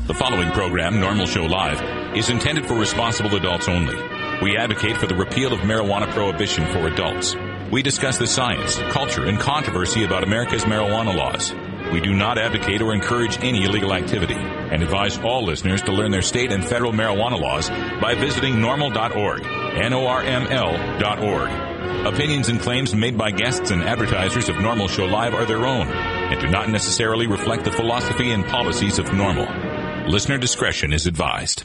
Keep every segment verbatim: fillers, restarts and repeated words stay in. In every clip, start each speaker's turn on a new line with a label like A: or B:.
A: The following program, Normal Show Live, is intended for responsible adults only. We advocate for the repeal of marijuana prohibition for adults. We discuss the science, culture, and controversy about America's marijuana laws. We do not advocate or encourage any illegal activity and advise all listeners to learn their state and federal marijuana laws by visiting normal dot org, N O R M L dot org. Opinions and claims made by guests and advertisers of Normal Show Live are their own and do not necessarily reflect the philosophy and policies of Normal. Listener discretion is advised.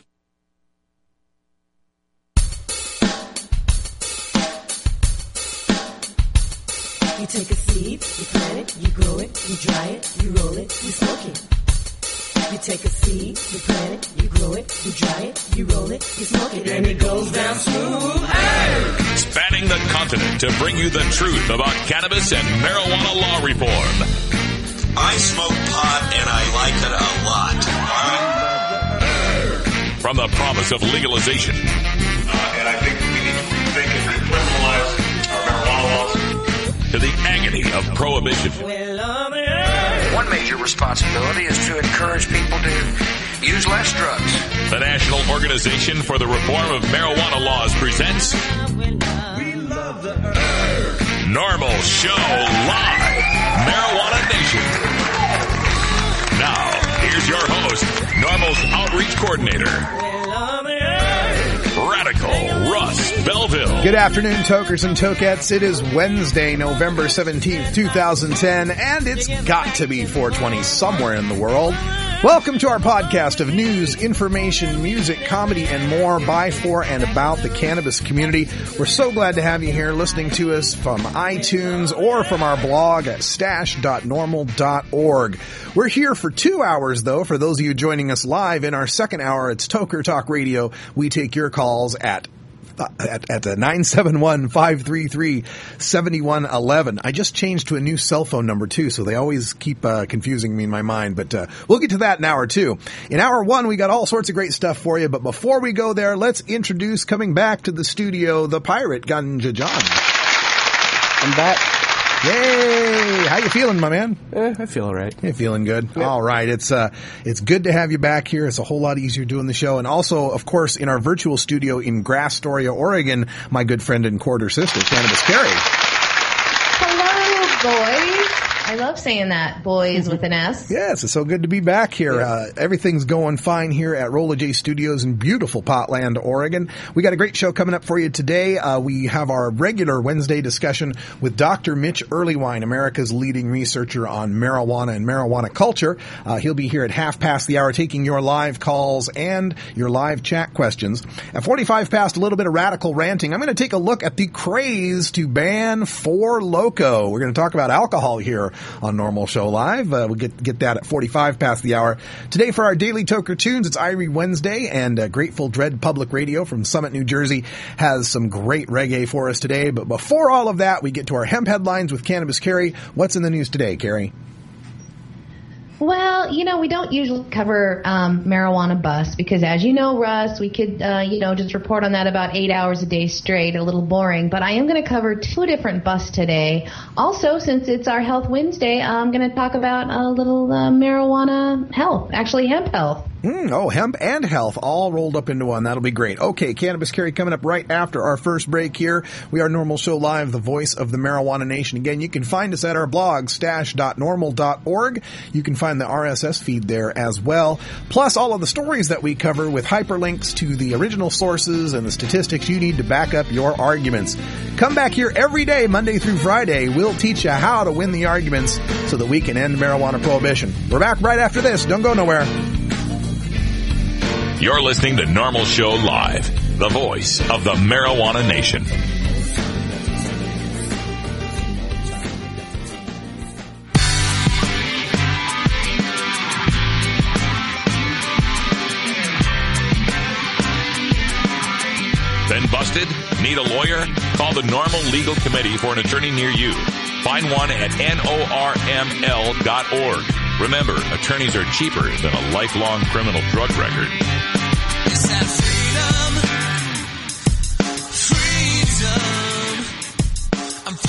B: You take a seed, you plant it, you grow it, you dry it, you roll it, you smoke it. You take a seed, you plant it, you grow it, you dry it, you roll it, you smoke it, and it goes down smooth. Hey!
A: Spanning the continent to bring you the truth about cannabis and marijuana law reform.
C: I smoke pot and I like it a lot.
A: From the promise of legalization.
D: Uh, and I think we need to rethink and decriminalize our marijuana laws.
A: To the agony of prohibition.
E: One major responsibility is to encourage people to use less drugs.
A: The National Organization for the Reform of Marijuana Laws presents Normal Show Live, Marijuana Nation. Now, here's your host, Normal's Outreach Coordinator, Radical Russ Belville.
F: Good afternoon, tokers and tokettes. It is Wednesday, November seventeenth, twenty ten, and it's got to be four twenty somewhere in the world. Welcome to our podcast of news, information, music, comedy, and more by, for, and about the cannabis community. We're so glad to have you here listening to us from iTunes or from our blog at stash dot normal dot org. We're here for two hours, though. For those of you joining us live in our second hour, it's Toker Talk Radio. We take your calls at at, at uh, nine seven one, five three three, seven one one one. I just changed to a new cell phone number, too, so they always keep uh, confusing me in my mind. But uh, we'll get to that in hour two. In hour one, we got all sorts of great stuff for you. But before we go there, let's introduce, coming back to the studio, the pirate, Ganja John.
G: I'm back.
F: Yay! How you feeling, my man?
G: Eh, I feel all right.
F: You're feeling good? Yeah. All right. It's uh, it's good to have you back here. It's a whole lot easier doing the show. And also, of course, in our virtual studio in Astoria, Oregon, my good friend and quarter sister, Cannabis Carrie.
H: Hello, boys. I love saying that, boys with an S.
F: Yes, it's so good to be back here.
G: Yeah.
F: Uh, everything's going fine here at Rolla J Studios in beautiful Potland, Oregon. We got a great show coming up for you today. Uh, we have our regular Wednesday discussion with Doctor Mitch Earlywine, America's leading researcher on marijuana and marijuana culture. Uh, he'll be here at half past the hour taking your live calls and your live chat questions. At forty-five past, a little bit of radical ranting. I'm going to take a look at the craze to ban Four Loko. We're going to talk about alcohol here on Normal Show Live. Uh, we'll get get that at forty-five past the hour. Today for our Daily Toker Tunes, it's Irie Wednesday, and uh, Grateful Dread Public Radio from Summit, New Jersey has some great reggae for us today. But before all of that, we get to our hemp headlines with Cannabis Carrie. What's in the news today, Carrie?
H: Well, you know, we don't usually cover um, marijuana busts because, as you know, Russ, we could, uh, you know, just report on that about eight hours a day straight, a little boring. But I am going to cover two different busts today. Also, since it's our Health Wednesday, I'm going to talk about a little uh, marijuana health, actually hemp health.
F: Mm, oh, hemp and health all rolled up into one. That'll be great. Okay, Cannabis Carrie coming up right after our first break here. We are Normal Show Live, the voice of the marijuana nation. Again, you can find us at our blog, stash dot normal dot org. You can find the R S S feed there as well. Plus, all of the stories that we cover with hyperlinks to the original sources and the statistics you need to back up your arguments. Come back here every day, Monday through Friday. We'll teach you how to win the arguments so that we can end marijuana prohibition. We're back right after this. Don't go nowhere.
A: You're listening to Normal Show Live, the voice of the marijuana nation. Been busted? Need a lawyer? Call the Normal Legal Committee for an attorney near you. Find one at N O R M L dot org. Remember, attorneys are cheaper than a lifelong criminal drug record.
I: It's that freedom, freedom. I'm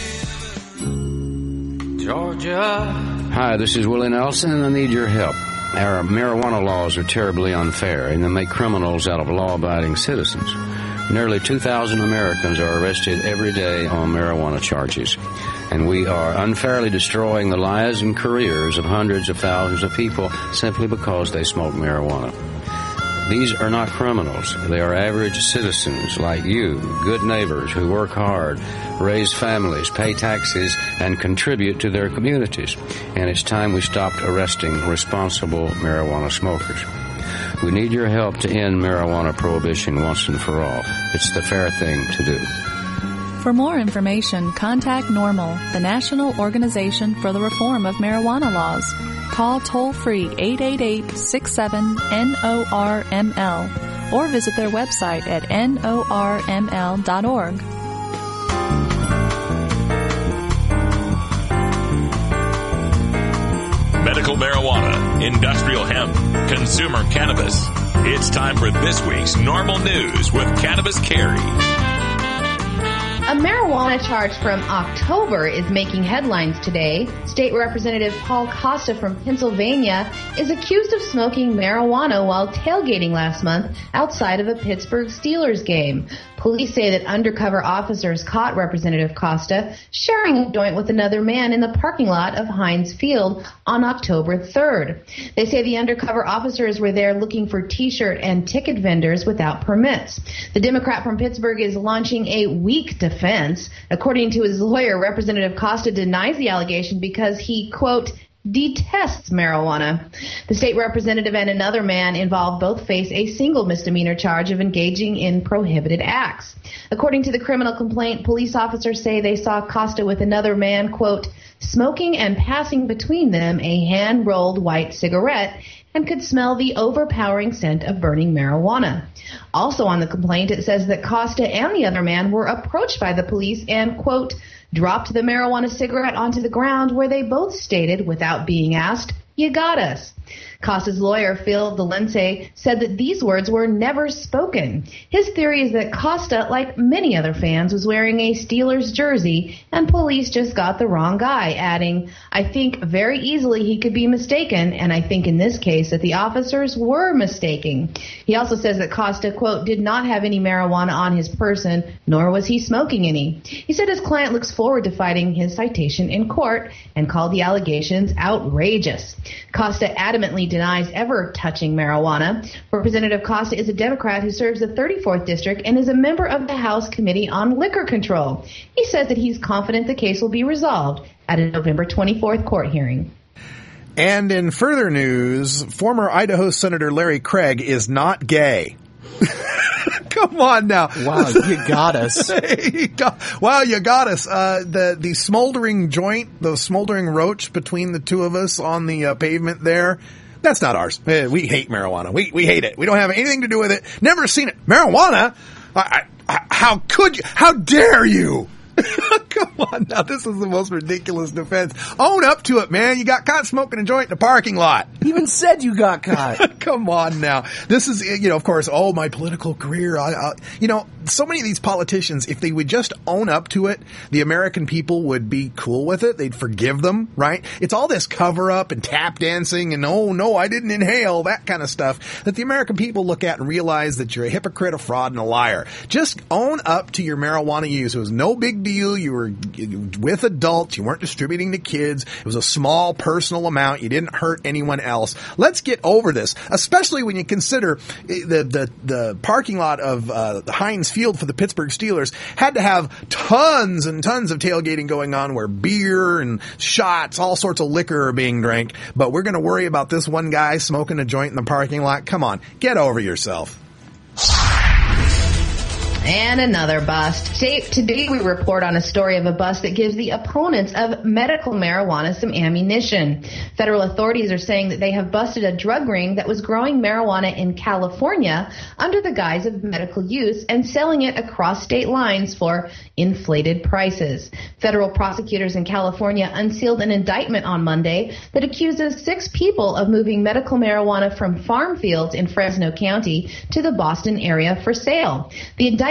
I: free to do whatever.
J: Georgia. Hi, this is Willie Nelson, and I need your help. our marijuana laws are terribly unfair, and they make criminals out of law-abiding citizens. Nearly two thousand Americans are arrested every day on marijuana charges, and we are unfairly destroying the lives and careers of hundreds of thousands of people simply because they smoke marijuana. These are not criminals. They are average citizens like you, good neighbors who work hard, raise families, pay taxes, and contribute to their communities. And it's time we stopped arresting responsible marijuana smokers. We need your help to end marijuana prohibition once and for all. It's the fair thing to do.
K: For more information, contact NORML, the National Organization for the Reform of Marijuana Laws. Call toll-free eight eight eight, six seven, N O R M L or visit their website at N O R M L dot org.
A: Medical marijuana, industrial hemp, consumer cannabis. It's time for this week's NORML News with Cannabis Carrie.
H: A marijuana charge from October is making headlines today. State Representative Paul Costa from Pennsylvania is accused of smoking marijuana while tailgating last month outside of a Pittsburgh Steelers game. Police say that undercover officers caught Representative Costa sharing a joint with another man in the parking lot of Heinz Field on October third. They say the undercover officers were there looking for T-shirt and ticket vendors without permits. The Democrat from Pittsburgh is launching a weak defense. According to his lawyer, Representative Costa denies the allegation because he, quote, detests marijuana. The state representative and another man involved both face a single misdemeanor charge of engaging in prohibited acts. According to the criminal complaint, police officers say they saw Costa with another man, quote, smoking and passing between them a hand-rolled white cigarette and could smell the overpowering scent of burning marijuana. Also on the complaint, it says that Costa and the other man were approached by the police and, quote, dropped the marijuana cigarette onto the ground where they both stated, without being asked, you got us. Costa's lawyer, Phil Valence, said that these words were never spoken. His theory is that Costa, like many other fans, was wearing a Steelers jersey and police just got the wrong guy, adding, I think very easily he could be mistaken, and I think in this case that the officers were mistaken. He also says that Costa, quote, did not have any marijuana on his person, nor was he smoking any. He said his client looks forward to fighting his citation in court and called the allegations outrageous. Costa adamantly denies ever touching marijuana. Representative Costa is a Democrat who serves the thirty-fourth District and is a member of the House Committee on Liquor Control. He says that he's confident the case will be resolved at a November twenty-fourth court hearing.
F: And in further news, former Idaho Senator Larry Craig is not gay. Come on now.
G: Wow, you got us.
F: Wow, you got us. Uh, the, the smoldering joint, the smoldering roach between the two of us on the uh, pavement there, that's not ours. We hate marijuana. We, we hate it. We don't have anything to do with it. Never seen it. Marijuana? I, I, how could you? How dare you? Come on now, this is the most ridiculous defense. Own up to it, man. You got caught smoking a joint in a parking lot.
G: You even said you got caught.
F: Come on now. This is, you know, of course, oh, my political career. I, I, you know, so many of these politicians, if they would just own up to it, the American people would be cool with it. They'd forgive them, right? It's all this cover up and tap dancing and, oh, no, I didn't inhale, that kind of stuff that the American people look at and realize that you're a hypocrite, a fraud, and a liar. Just own up to your marijuana use. It was no big deal. You were with adults. You weren't distributing to kids. It was a small personal amount. You didn't hurt anyone else. Let's get over this, especially when you consider the the, the parking lot of uh, the Heinz Field for the Pittsburgh Steelers had to have tons and tons of tailgating going on where beer and shots, all sorts of liquor are being drank. But we're going to worry about this one guy smoking a joint in the parking lot. Come on, get over yourself.
H: And another bust. Today we report on a story of a bust that gives the opponents of medical marijuana some ammunition. Federal authorities are saying that they have busted a drug ring that was growing marijuana in California under the guise of medical use and selling it across state lines for inflated prices. Federal prosecutors in California unsealed an indictment on Monday that accuses six people of moving medical marijuana from farm fields in Fresno County to the Boston area for sale. The indictment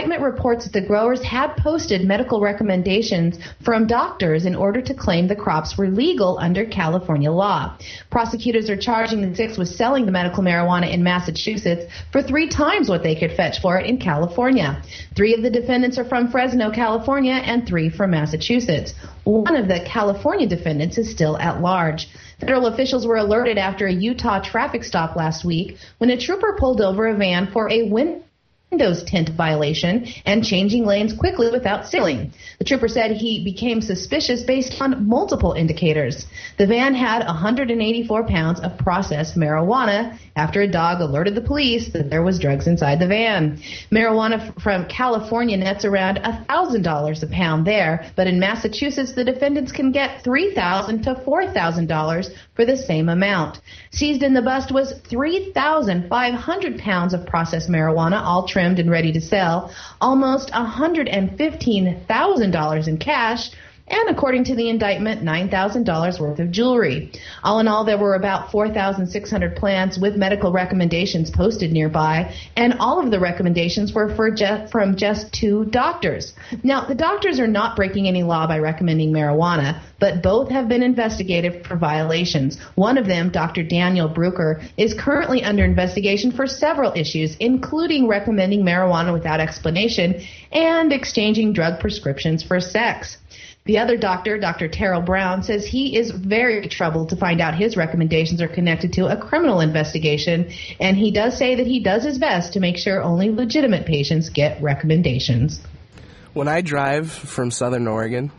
H: indictment reports that the growers had posted medical recommendations from doctors in order to claim the crops were legal under California law. Prosecutors are charging the six with selling the medical marijuana in Massachusetts for three times what they could fetch for it in California. Three of the defendants are from Fresno, California, and three from Massachusetts. One of the California defendants is still at large. Federal officials were alerted after a Utah traffic stop last week when a trooper pulled over a van for a wind Windows tint violation and changing lanes quickly without signaling. The trooper said he became suspicious based on multiple indicators. The van had one hundred eighty-four pounds of processed marijuana after a dog alerted the police that there was drugs inside the van. Marijuana f- from California nets around one thousand dollars a pound there, but in Massachusetts the defendants can get three thousand dollars to four thousand dollars for the same amount. Seized in the bust was three thousand five hundred pounds of processed marijuana, all trimmed and ready to sell, almost one hundred fifteen thousand dollars in cash, and according to the indictment, nine thousand dollars worth of jewelry. All in all, there were about four thousand six hundred plants with medical recommendations posted nearby, and all of the recommendations were for just, from just two doctors. Now, the doctors are not breaking any law by recommending marijuana, but both have been investigated for violations. One of them, Doctor Daniel Brucker, is currently under investigation for several issues, including recommending marijuana without explanation and exchanging drug prescriptions for sex. The other doctor, Doctor Terrell Brown, says he is very troubled to find out his recommendations are connected to a criminal investigation, and he does say that he does his best to make sure only legitimate patients get recommendations.
L: When I drive from Southern Oregon,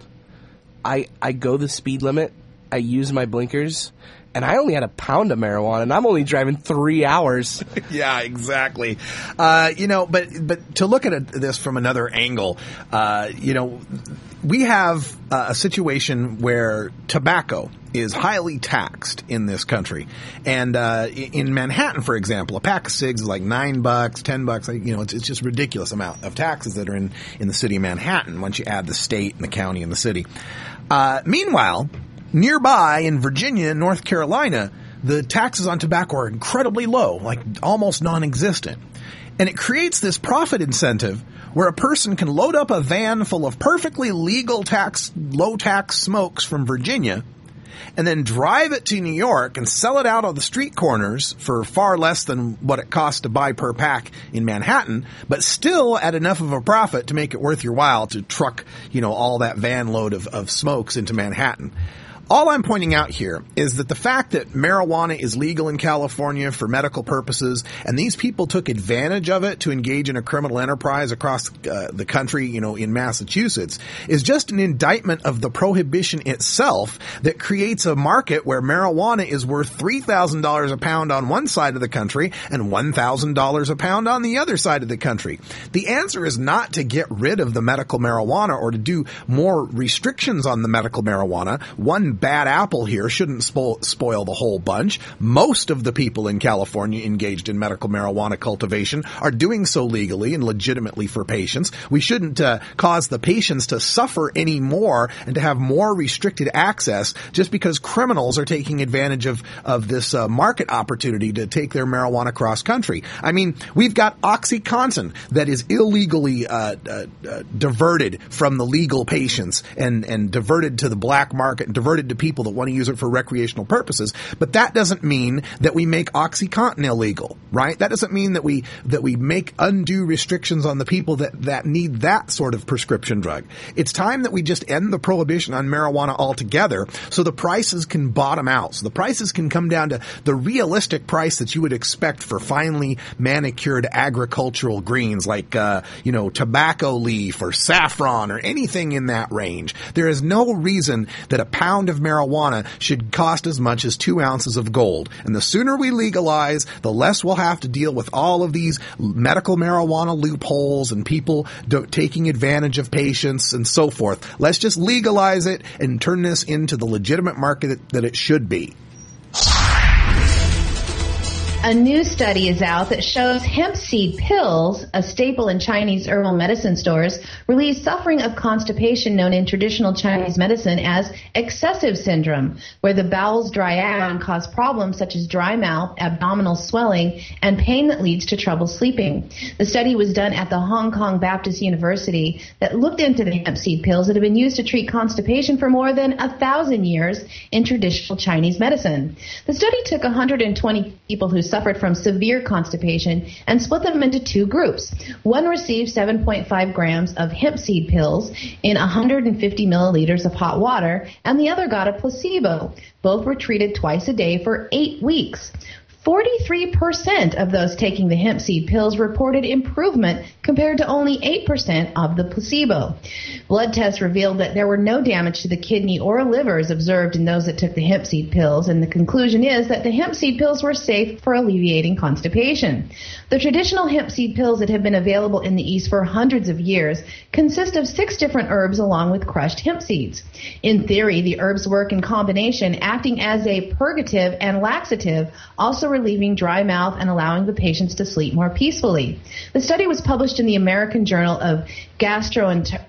L: I I go the speed limit, I use my blinkers, and I only had a pound of marijuana, and I'm only driving three hours.
F: Yeah, exactly. Uh, you know, but but to look at it, this from another angle, uh, you know, we have uh, a situation where tobacco is highly taxed in this country. And uh, in Manhattan, for example, a pack of cigs is like nine bucks, ten bucks. You know, it's, it's just a ridiculous amount of taxes that are in, in the city of Manhattan once you add the state and the county and the city. Uh, meanwhile, nearby in Virginia and North Carolina, the taxes on tobacco are incredibly low, like almost non-existent. And it creates this profit incentive where a person can load up a van full of perfectly legal tax, low-tax smokes from Virginia and then drive it to New York and sell it out on the street corners for far less than what it costs to buy per pack in Manhattan, but still at enough of a profit to make it worth your while to truck, you know, all that van load of, of smokes into Manhattan. All I'm pointing out here is that the fact that marijuana is legal in California for medical purposes, and these people took advantage of it to engage in a criminal enterprise across uh, the country, you know, in Massachusetts, is just an indictment of the prohibition itself that creates a market where marijuana is worth three thousand dollars a pound on one side of the country and one thousand dollars a pound on the other side of the country. The answer is not to get rid of the medical marijuana or to do more restrictions on the medical marijuana. One bad apple here shouldn't spo- spoil the whole bunch. Most of the people in California engaged in medical marijuana cultivation are doing so legally and legitimately for patients. We shouldn't uh, cause the patients to suffer any more and to have more restricted access just because criminals are taking advantage of, of this uh, market opportunity to take their marijuana cross country. I mean, we've got OxyContin that is illegally uh, uh, uh, diverted from the legal patients and, and diverted to the black market and diverted to people that want to use it for recreational purposes. But that doesn't mean that we make OxyContin illegal, right? That doesn't mean that we that we make undue restrictions on the people that, that need that sort of prescription drug. It's time that we just end the prohibition on marijuana altogether so the prices can bottom out. So the prices can come down to the realistic price that you would expect for finely manicured agricultural greens like, uh, you know, tobacco leaf or saffron or anything in that range. There is no reason that a pound of marijuana should cost as much as two ounces of gold. And the sooner we legalize, the less we'll have to deal with all of these medical marijuana loopholes and people do- taking advantage of patients and so forth. Let's just legalize it and turn this into the legitimate market that, that it should be.
H: A new study is out that shows hemp seed pills, a staple in Chinese herbal medicine stores, relieve suffering of constipation known in traditional Chinese medicine as excessive syndrome, where the bowels dry out and cause problems such as dry mouth, abdominal swelling, and pain that leads to trouble sleeping. The study was done at the Hong Kong Baptist University that looked into the hemp seed pills that have been used to treat constipation for more than a thousand years in traditional Chinese medicine. The study took one hundred twenty people who suffered from severe constipation and split them into two groups. One received seven point five grams of hemp seed pills in one hundred fifty milliliters of hot water, and the other got a placebo. Both were treated twice a day for eight weeks. forty-three percent of those taking the hemp seed pills reported improvement compared to only eight percent of the placebo. Blood tests revealed that there were no damage to the kidney or livers observed in those that took the hemp seed pills, and the conclusion is that the hemp seed pills were safe for alleviating constipation. The traditional hemp seed pills that have been available in the East for hundreds of years consist of six different herbs along with crushed hemp seeds. In theory, the herbs work in combination, acting as a purgative and laxative, also relieving dry mouth and allowing the patients to sleep more peacefully. The study was published in the American Journal of Gastroenterology,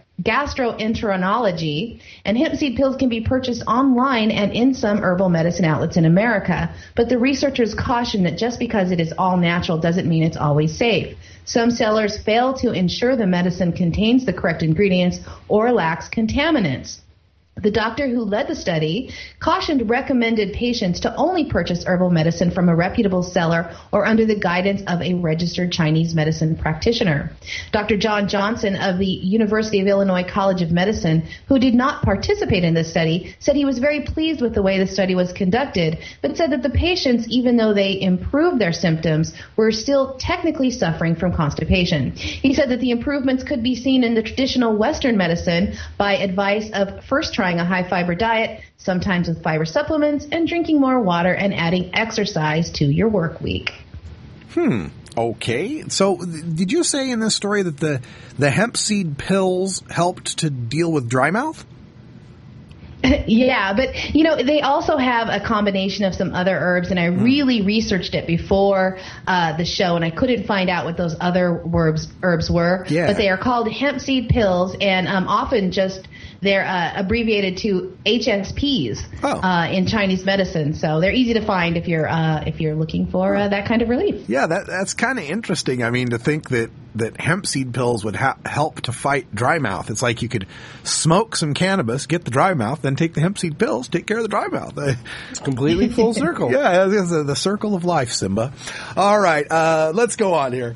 H: Gastroenterology, and hemp seed pills can be purchased online and in some herbal medicine outlets in America. But the researchers caution that just because it is all natural doesn't mean it's always safe. Some sellers fail to ensure the medicine contains the correct ingredients or lacks contaminants. The doctor who led the study cautioned recommended patients to only purchase herbal medicine from a reputable seller or under the guidance of a registered Chinese medicine practitioner. Doctor John Johnson of the University of Illinois College of Medicine, who did not participate in this study, said he was very pleased with the way the study was conducted, but said that the patients, even though they improved their symptoms, were still technically suffering from constipation. He said that the improvements could be seen in the traditional Western medicine by advice of first trying a high-fiber diet, sometimes with fiber supplements, and drinking more water and adding exercise to your work week.
F: Hmm. Okay. So did you say in this story that the, the hemp seed pills helped to deal with dry mouth?
H: Yeah, but, you know, they also have a combination of some other herbs, and I really researched it before uh, the show, and I couldn't find out what those other herbs, herbs were.
F: Yeah.
H: But they are called hemp seed pills, and um, often just they're uh, abbreviated to H S Ps
F: oh.
H: uh, in Chinese medicine. So they're easy to find if you're uh, if you're looking for uh, that kind of relief.
F: Yeah, that that's kind of interesting. I mean, to think that, that hemp seed pills would ha- help to fight dry mouth. It's like you could smoke some cannabis, get the dry mouth, then take the hemp seed pills, take care of the dry mouth.
L: It's completely full circle.
F: Yeah, it's the circle of life, Simba. All right, uh, let's go on here.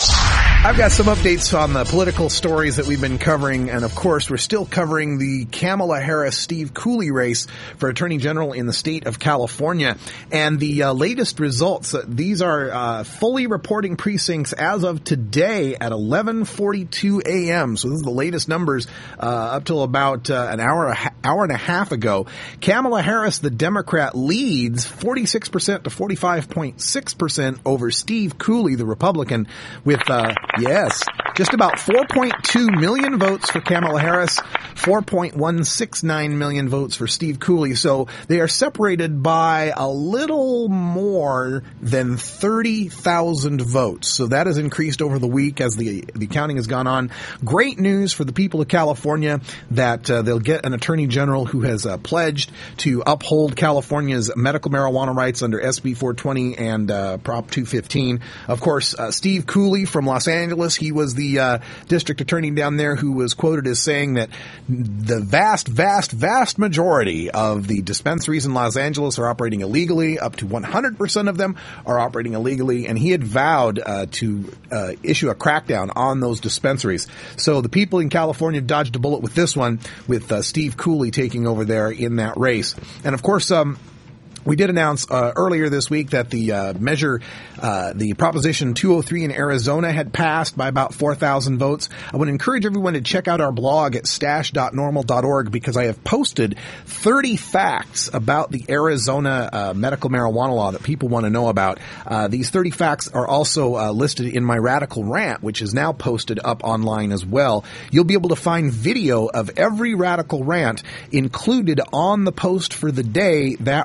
F: I've got some updates on the political stories that we've been covering, and of course, we're still covering the Kamala Harris-Steve Cooley race for Attorney General in the state of California. And the uh, latest results, uh, these are uh, fully reporting precincts as of today at eleven forty-two a.m. So this is the latest numbers uh, up till about uh, an hour, hour and a half ago. Kamala Harris, the Democrat, leads forty-six percent to forty-five point six percent over Steve Cooley, the Republican, with uh, yes, just about four point two million votes for Kamala Harris, four point one six nine million votes for Steve Cooley. So they are separated by a little more than thirty thousand votes. So that has increased over the week as the the counting has gone on. Great news for the people of California that uh, they'll get an attorney general who has uh, pledged to uphold California's medical marijuana rights under S B four twenty and uh, Prop two fifteen. Of course, uh, Steve Cooley from Los Angeles, he was the uh, district attorney down there who was quoted as saying that the vast, vast, vast majority of the dispensaries in Los Angeles are operating illegally. Up to one hundred percent of them are operating illegally, and he had vowed uh, to uh, issue a crackdown on those dispensaries. So the people in California dodged a bullet with this one, with uh, Steve Cooley taking over there in that race. And of course, um, we did announce uh, earlier this week that the uh, measure, uh, the Proposition two oh three in Arizona had passed by about four thousand votes. I would encourage everyone to check out our blog at stash dot normal dot org because I have posted thirty facts about the Arizona uh, medical marijuana law that people want to know about. Uh, these thirty facts are also uh, listed in my Radical Rant, which is now posted up online as well. You'll be able to find video of every Radical Rant included on the post for the day that rant took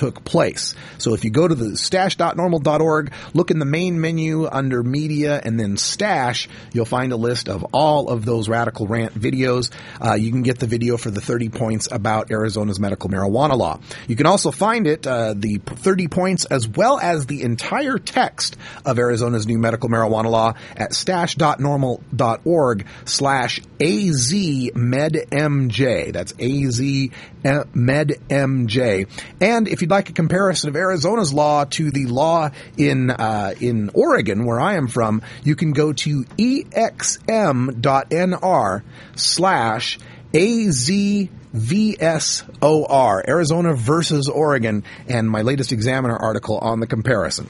F: took place. So if you go to the stash dot normal dot org, look in the main menu under media and then stash, you'll find a list of all of those Radical Rant videos. Uh, you can get the video for the thirty points about Arizona's medical marijuana law. You can also find it, uh, the thirty points as well as the entire text of Arizona's new medical marijuana law at stash dot normal dot org slash A Z Med M J. That's A Z Med M J. And if you'd like a comparison of Arizona's law to the law in uh, in Oregon, where I am from, you can go to E X M dot N R slash A Z V S O R, Arizona versus Oregon, and my latest Examiner article on the comparison.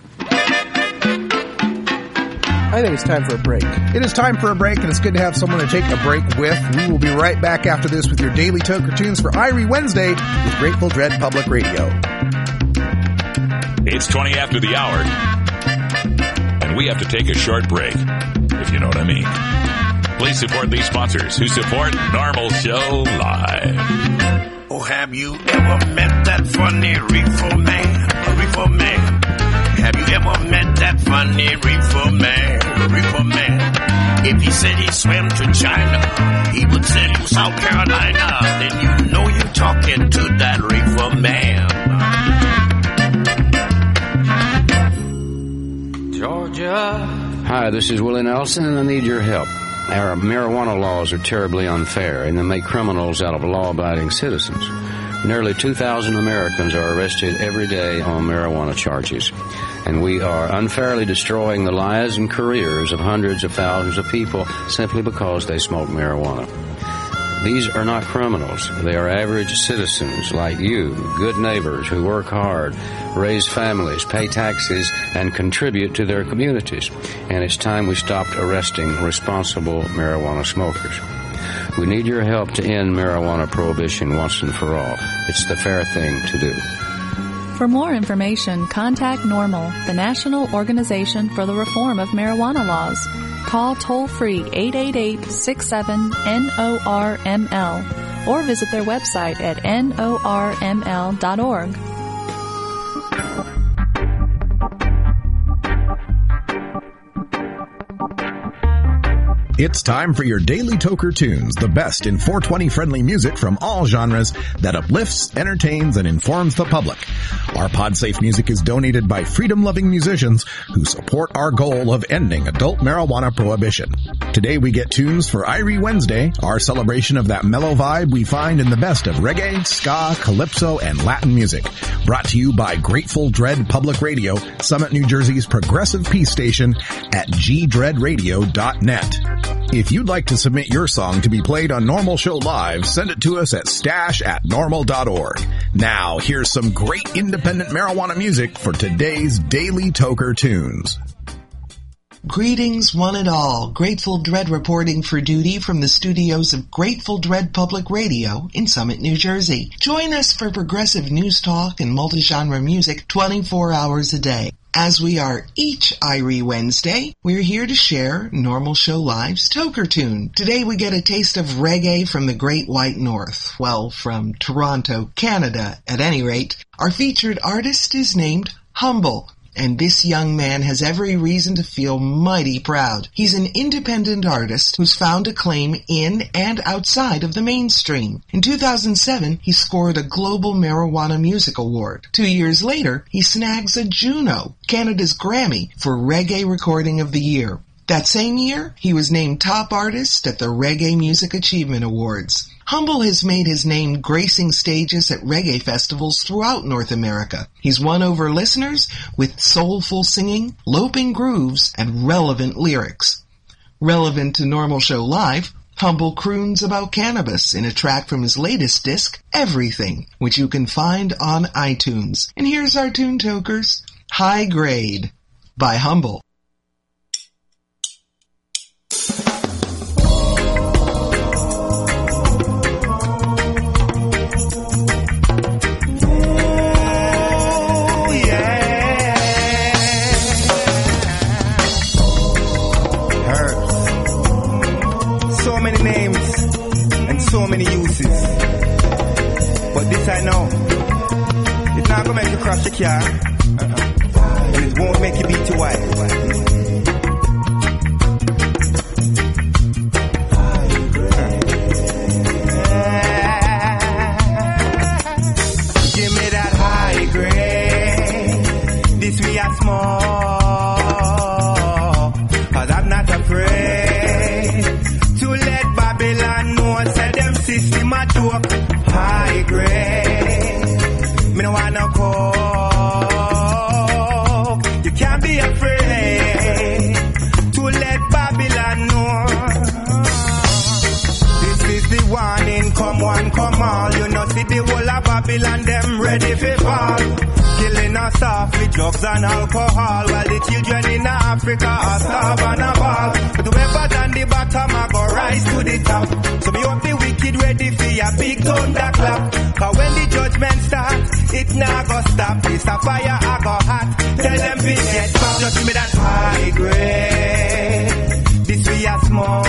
L: I think it's time for a break.
F: It is time for a break, and it's good to have someone to take a break with. We will be right back after this with your daily Toker Tunes for Irie Wednesday with Grateful Dread Public Radio.
A: It's twenty after the hour, and we have to take a short break, if you know what I mean. Please support these sponsors who support Normal Show Live.
C: Oh, have you ever met that funny reefer man? A reefer man. Have you ever met that funny reefer man? A reefer man. If he said he swam to China, he would say to South Carolina. Then you know you're talking to that reefer man.
J: Georgia. Hi, this is Willie Nelson, and I need your help. Our marijuana laws are terribly unfair, and they make criminals out of law-abiding citizens. Nearly two thousand Americans are arrested every day on marijuana charges, and we are unfairly destroying the lives and careers of hundreds of thousands of people simply because they smoke marijuana. These are not criminals. They are average citizens like you, good neighbors who work hard, raise families, pay taxes, and contribute to their communities. And it's time we stopped arresting responsible marijuana smokers. We need your help to end marijuana prohibition once and for all. It's the fair thing to do.
K: For more information, contact NORML, the National Organization for the Reform of Marijuana Laws. Call toll-free eight eight eight, six seven, N O R M L or visit their website at N O R M L dot org.
F: It's time for your daily Toker Tunes, the best in four twenty friendly music from all genres that uplifts, entertains, and informs the public. Our PodSafe music is donated by freedom-loving musicians who support our goal of ending adult marijuana prohibition. Today we get tunes for Irie Wednesday, our celebration of that mellow vibe we find in the best of reggae, ska, calypso, and Latin music. Brought to you by Grateful Dread Public Radio, Summit, New Jersey's progressive peace station at g dread radio dot net. If you'd like to submit your song to be played on Normal Show Live, send it to us at stash at normal dot org. Now, here's some great independent marijuana music for today's Daily Toker Tunes.
M: Greetings, one and all. Grateful Dread reporting for duty from the studios of Grateful Dread Public Radio in Summit, New Jersey. Join us for progressive news talk and multi-genre music twenty-four hours a day. As we are each Irie Wednesday, we're here to share Normal Show Live's Toker Tune. Today we get a taste of reggae from the Great White North. Well, from Toronto, Canada, at any rate. Our featured artist is named Humble, and this young man has every reason to feel mighty proud. He's an independent artist who's found acclaim in and outside of the mainstream. In two thousand seven, he scored a Global Marijuana Music Award. Two years later, he snags a Juno, Canada's Grammy, for Reggae Recording of the Year. That same year, he was named Top Artist at the Reggae Music Achievement Awards. Humble has made his name gracing stages at reggae festivals throughout North America. He's won over listeners with soulful singing, loping grooves, and relevant lyrics. Relevant to Normal Show Live, Humble croons about cannabis in a track from his latest disc, Everything, which you can find on iTunes. And here's our tune tokers, High Grade, by Humble.
N: So many uses, but this I know, it's not gonna Babylon, them ready for fall. Killing us off with drugs and alcohol, while the children in Africa are starve and a ball. But whoever than the bottom, I go rise to the top. So me hope the wicked ready for a big thunderclap. Cause when the judgment starts, it nah go stop. This a fire, I go hot. Tell them to get back. Just give me that high grade. This we a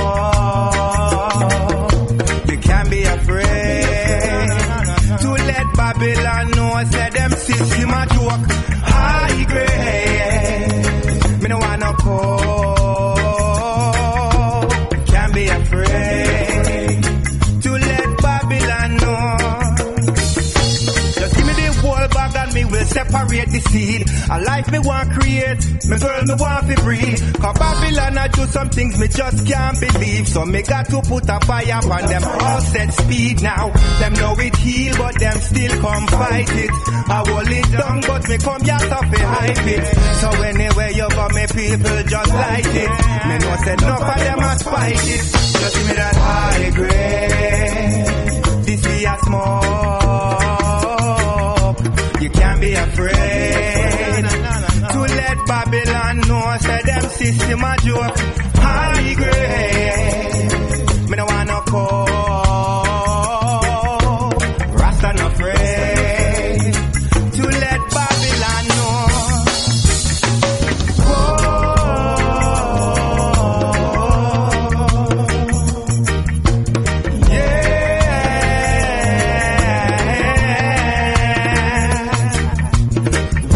N: smoke. You can't be afraid to let Babylon know. Say them system a joke. High grade. Me no want no coke. Can't be afraid to let Babylon know. Just give me the whole bag and me will separate the seed. A life me want create, me girl me want to breathe. Cause Babylon I do some things me just can't believe. So me got to put a fire on them all set speed now. Them know it heal but them still come fight it. I hold it down but me come here to fi hype it. So anywhere you go me people just like it. Me know said enough of them a spike it. Just give me that high grade. This be a smoke. You can't be afraid to let Babylon know. Say them system a joke. High grade. Me no want no coke. Rasta no afraid to let Babylon know. Oh, yeah.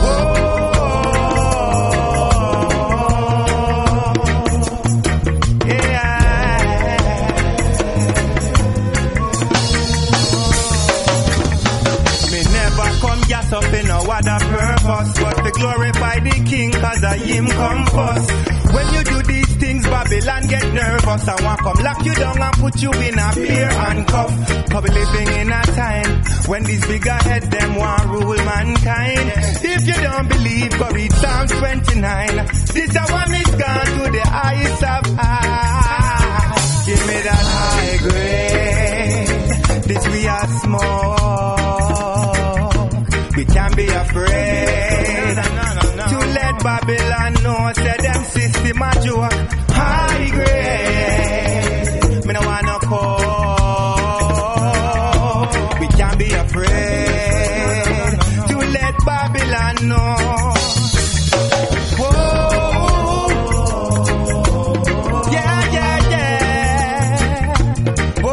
N: Up in no other purpose, but to glorify the king, cause I him come first. When you do these things, Babylon get nervous. I want come lock you down and put you in a fear handcuff. Cause we living in a time when these bigger heads them want rule mankind. If you don't believe, go read Psalm twenty-nine. This a one is gone to the eyes of high. Give me that high grade. This we are small. We can't be afraid to let Babylon know. Say them system a joke. High grade. Me no want no coke. We can't be afraid to let Babylon know. Whoa. Yeah, yeah, yeah. Whoa.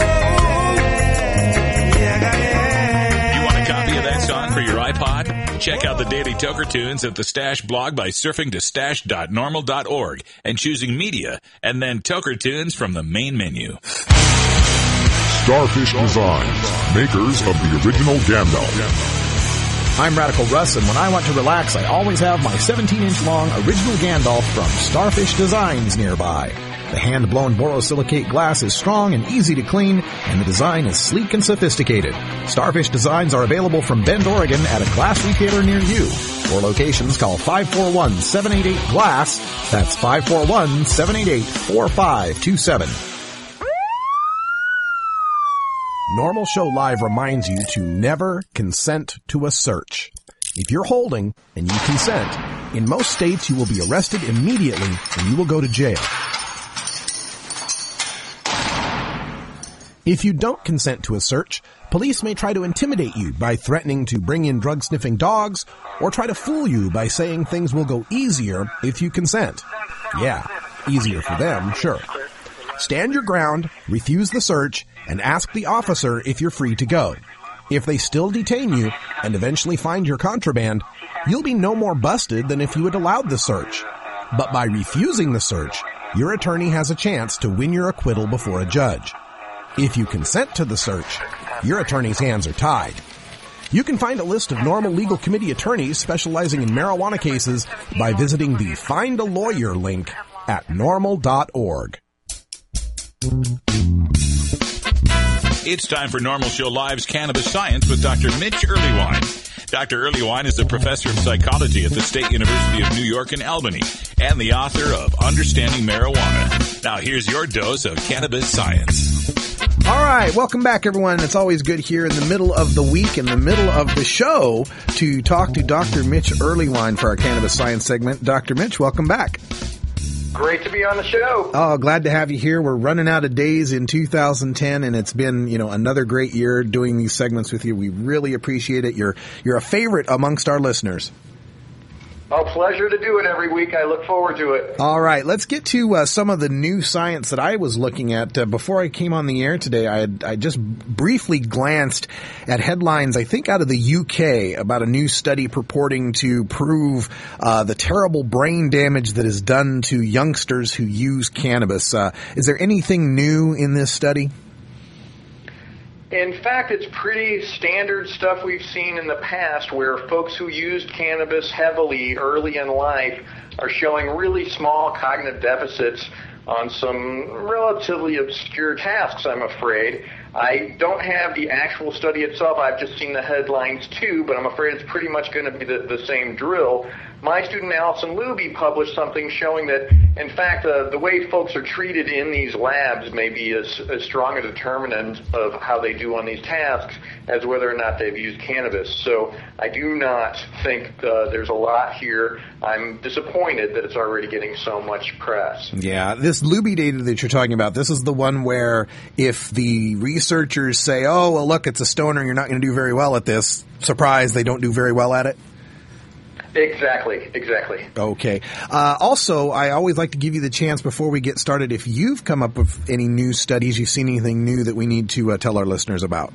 N: Yeah, yeah.
A: You want a copy of that song for your iPod? Check out the Daily Toker Tunes at the Stash blog by surfing to stash dot normal dot org and choosing Media, and then Toker Tunes from the main menu.
O: Starfish Designs, makers of the original Gandalf.
F: I'm Radical Russ, and when I want to relax, I always have my seventeen inch long original Gandalf from Starfish Designs nearby. The hand-blown borosilicate glass is strong and easy to clean, and the design is sleek and sophisticated. Starfish Designs are available from Bend, Oregon at a glass retailer near you. For locations, call five four one, seven eight eight, GLASS. That's five four one, seven eight eight, four five two seven. Normal Show Live reminds you to never consent to a search. If you're holding and you consent, in most states you will be arrested immediately and you will go to jail. If you don't consent to a search, police may try to intimidate you by threatening to bring in drug-sniffing dogs or try to fool you by saying things will go easier if you consent. Yeah, easier for them, sure. Stand your ground, refuse the search, and ask the officer if you're free to go. If they still detain you and eventually find your contraband, you'll be no more busted than if you had allowed the search. But by refusing the search, your attorney has a chance to win your acquittal before a judge. If you consent to the search, your attorney's hands are tied. You can find a list of Normal Legal Committee attorneys specializing in marijuana cases by visiting the Find a Lawyer link at normal dot org.
A: It's time for Normal Show Live's Cannabis Science with Doctor Mitch Earlywine. Doctor Earlywine is a professor of psychology at the State University of New York in Albany and the author of Understanding Marijuana. Now here's your dose of cannabis science.
F: All right, welcome back, everyone. It's always good here in the middle of the week, in the middle of the show, to talk to Doctor Mitch Earleywine for our Cannabis Science segment. Doctor Mitch, welcome back.
P: Great to be on the show.
F: Oh, glad to have you here. We're running out of days in two thousand ten, and it's been, you know, another great year doing these segments with you. We really appreciate it. You're you're a favorite amongst our listeners.
P: Oh, pleasure to do it every week. I look forward to it.
F: All right, let's get to uh, some of the new science that I was looking at. Uh, before I came on the air today, I had, I just briefly glanced at headlines, I think out of the U K, about a new study purporting to prove uh, the terrible brain damage that is done to youngsters who use cannabis. Uh, is there anything new in this study?
P: In fact, it's pretty standard stuff we've seen in the past where folks who used cannabis heavily early in life are showing really small cognitive deficits on some relatively obscure tasks, I'm afraid. I don't have the actual study itself. I've just seen the headlines too, but I'm afraid it's pretty much going to be the, the same drill. My student Allison Luby published something showing that, in fact, uh, the way folks are treated in these labs may be as, as strong a determinant of how they do on these tasks as whether or not they've used cannabis. So I do not think uh, there's a lot here. I'm disappointed that it's already getting so much press.
F: Yeah, this Luby data that you're talking about, this is the one where if the researchers say, oh, well, look, it's a stoner, you're not going to do very well at this, surprise, they don't do very well at it?
P: Exactly, exactly.
F: Okay. Uh, also, I always like to give you the chance before we get started, if you've come up with any new studies, you've seen anything new that we need to uh, tell our listeners about.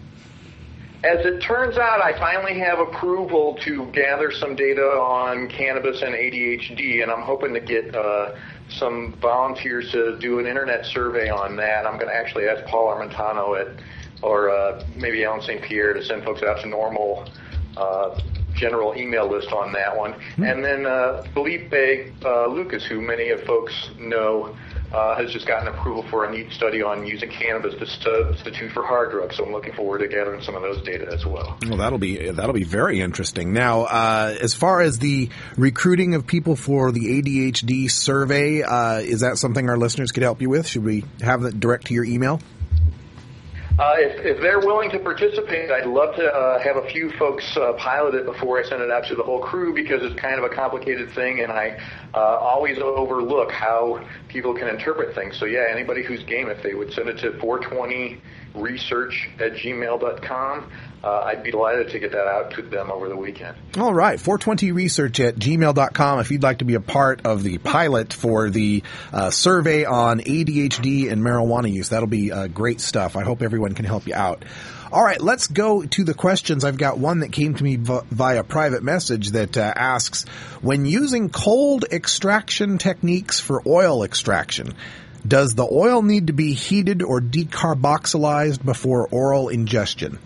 P: As it turns out, I finally have approval to gather some data on cannabis and A D H D, and I'm hoping to get uh, some volunteers to do an internet survey on that. I'm going to actually ask Paul Armentano at, or uh, maybe Alan Saint Pierre to send folks out to normal uh general email list on that one. Mm-hmm. And then uh, Felipe uh, Lucas, who many of folks know, uh, has just gotten approval for a neat study on using cannabis to substitute for hard drugs. So I'm looking forward to gathering some of those data as well.
F: Well, that'll be that'll be very interesting. Now, uh, as far as the recruiting of people for the A D H D survey, uh, is that something our listeners could help you with? Should we have that direct to your email?
P: Uh, if, if they're willing to participate, I'd love to uh, have a few folks uh, pilot it before I send it out to the whole crew because it's kind of a complicated thing, and I uh, always overlook how people can interpret things. So, yeah, anybody who's game, if they would send it to four twenty research at gmail dot com, uh, I'd be delighted to get that out to them over the weekend.
F: All right, four twenty research at gmail dot com if you'd like to be a part of the pilot for the uh, survey on A D H D and marijuana use. That'll be uh, great stuff. I hope everyone can help you out. All right, let's go to the questions. I've got one that came to me v- via private message that uh, asks, when using cold extraction techniques for oil extraction, does the oil need to be heated or decarboxylized before oral ingestion?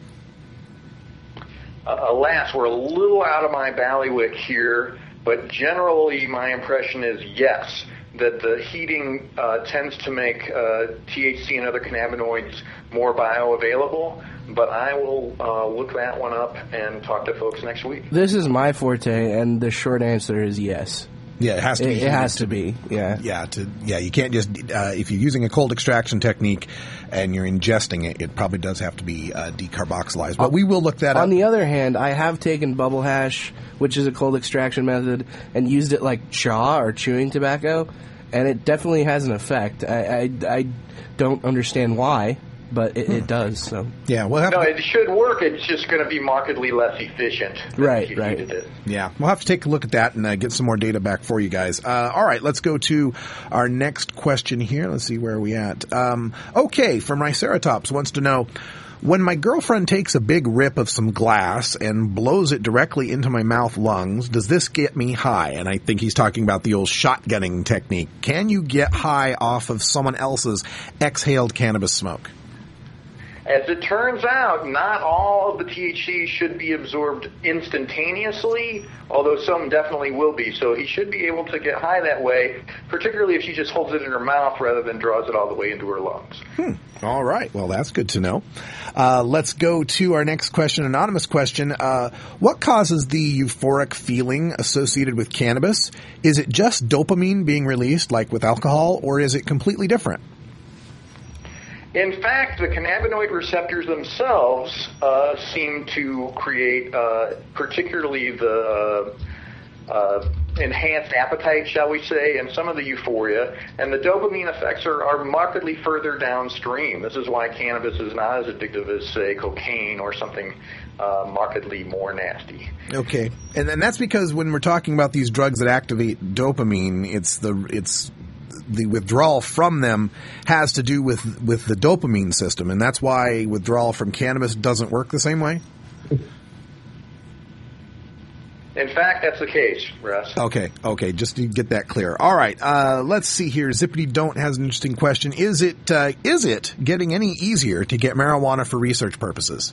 P: Uh, alas, we're a little out of my bailiwick here, but generally my impression is yes, that the heating uh, tends to make uh, T H C and other cannabinoids more bioavailable, but I will uh, look that one up and talk to folks next week.
L: This is my forte, and the short answer is yes.
F: Yeah, it has to be.
L: It, it has to be. Yeah.
F: Yeah. To yeah, you can't just uh, if you're using a cold extraction technique and you're ingesting it, it probably does have to be uh, decarboxylized. But we will look that up.
L: On the other hand, I have taken bubble hash, which is a cold extraction method, and used it like chaw or chewing tobacco, and it definitely has an effect. I I, I don't understand why, but it, it does. So
F: yeah, we'll have
P: no,
F: to,
P: it should work. It's just going to be markedly less efficient.
L: Right, right.
P: It.
F: Yeah, we'll have to take a look at that and uh, get some more data back for you guys. Uh, all right, let's go to our next question here. Let's see where are we at. Um, okay, from Triceratops wants to know, when my girlfriend takes a big rip of some glass and blows it directly into my mouth lungs, does this get me high? And I think he's talking about the old shotgunning technique. Can you get high off of someone else's exhaled cannabis smoke?
P: As it turns out, not all of the T H C should be absorbed instantaneously, although some definitely will be. So he should be able to get high that way, particularly if she just holds it in her mouth rather than draws it all the way into her lungs.
F: Hmm. All right. Well, that's good to know. Uh, let's go to our next question, anonymous question. Uh, what causes the euphoric feeling associated with cannabis? Is it just dopamine being released like with alcohol, or is it completely different?
P: In fact, the cannabinoid receptors themselves uh, seem to create uh, particularly the uh, uh, enhanced appetite, shall we say, and some of the euphoria, and the dopamine effects are, are markedly further downstream. This is why cannabis is not as addictive as, say, cocaine or something uh, markedly more nasty.
F: Okay, and and that's because when we're talking about these drugs that activate dopamine, it's the it's the withdrawal from them has to do with with the dopamine system, and that's why withdrawal from cannabis doesn't work the same way.
P: In fact, that's the case, Russ.
F: Okay, okay, just to get that clear. All right, uh, let's see here. Zippity Don't has an interesting question. Is it uh, is it getting any easier to get marijuana for research purposes?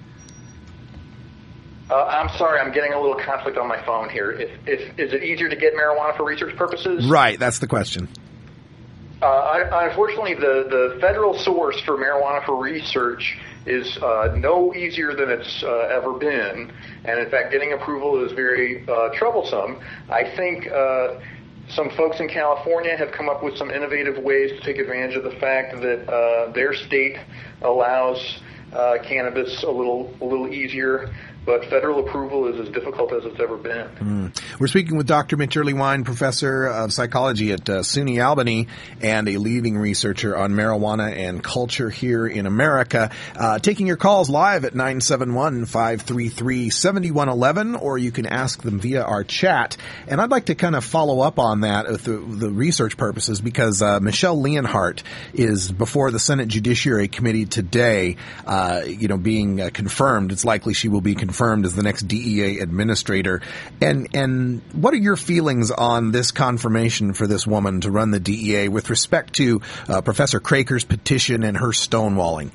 P: Uh, I'm sorry, I'm getting a little conflict on my phone here. If, if, is it easier to get marijuana for research purposes?
F: Right, that's the question.
P: Uh, I, unfortunately, the, the federal source for marijuana for research is uh, no easier than it's uh, ever been, and in fact, getting approval is very uh, troublesome. I think uh, some folks in California have come up with some innovative ways to take advantage of the fact that uh, their state allows uh, cannabis a little a little easier. But federal approval is as difficult as it's ever been.
F: Mm. We're speaking with Doctor Mitch Earlywine, professor of psychology at uh, SUNY Albany and a leading researcher on marijuana and culture here in America. Uh, taking your calls live at nine seven one, five three three, seven one one one, or you can ask them via our chat. And I'd like to kind of follow up on that with the, the research purposes because uh, Michelle Leonhardt is before the Senate Judiciary Committee today, uh, you know, being uh, confirmed. It's likely she will be confirmed as the next D E A administrator. And and what are your feelings on this confirmation for this woman to run the D E A with respect to uh, Professor Craker's petition and her stonewalling?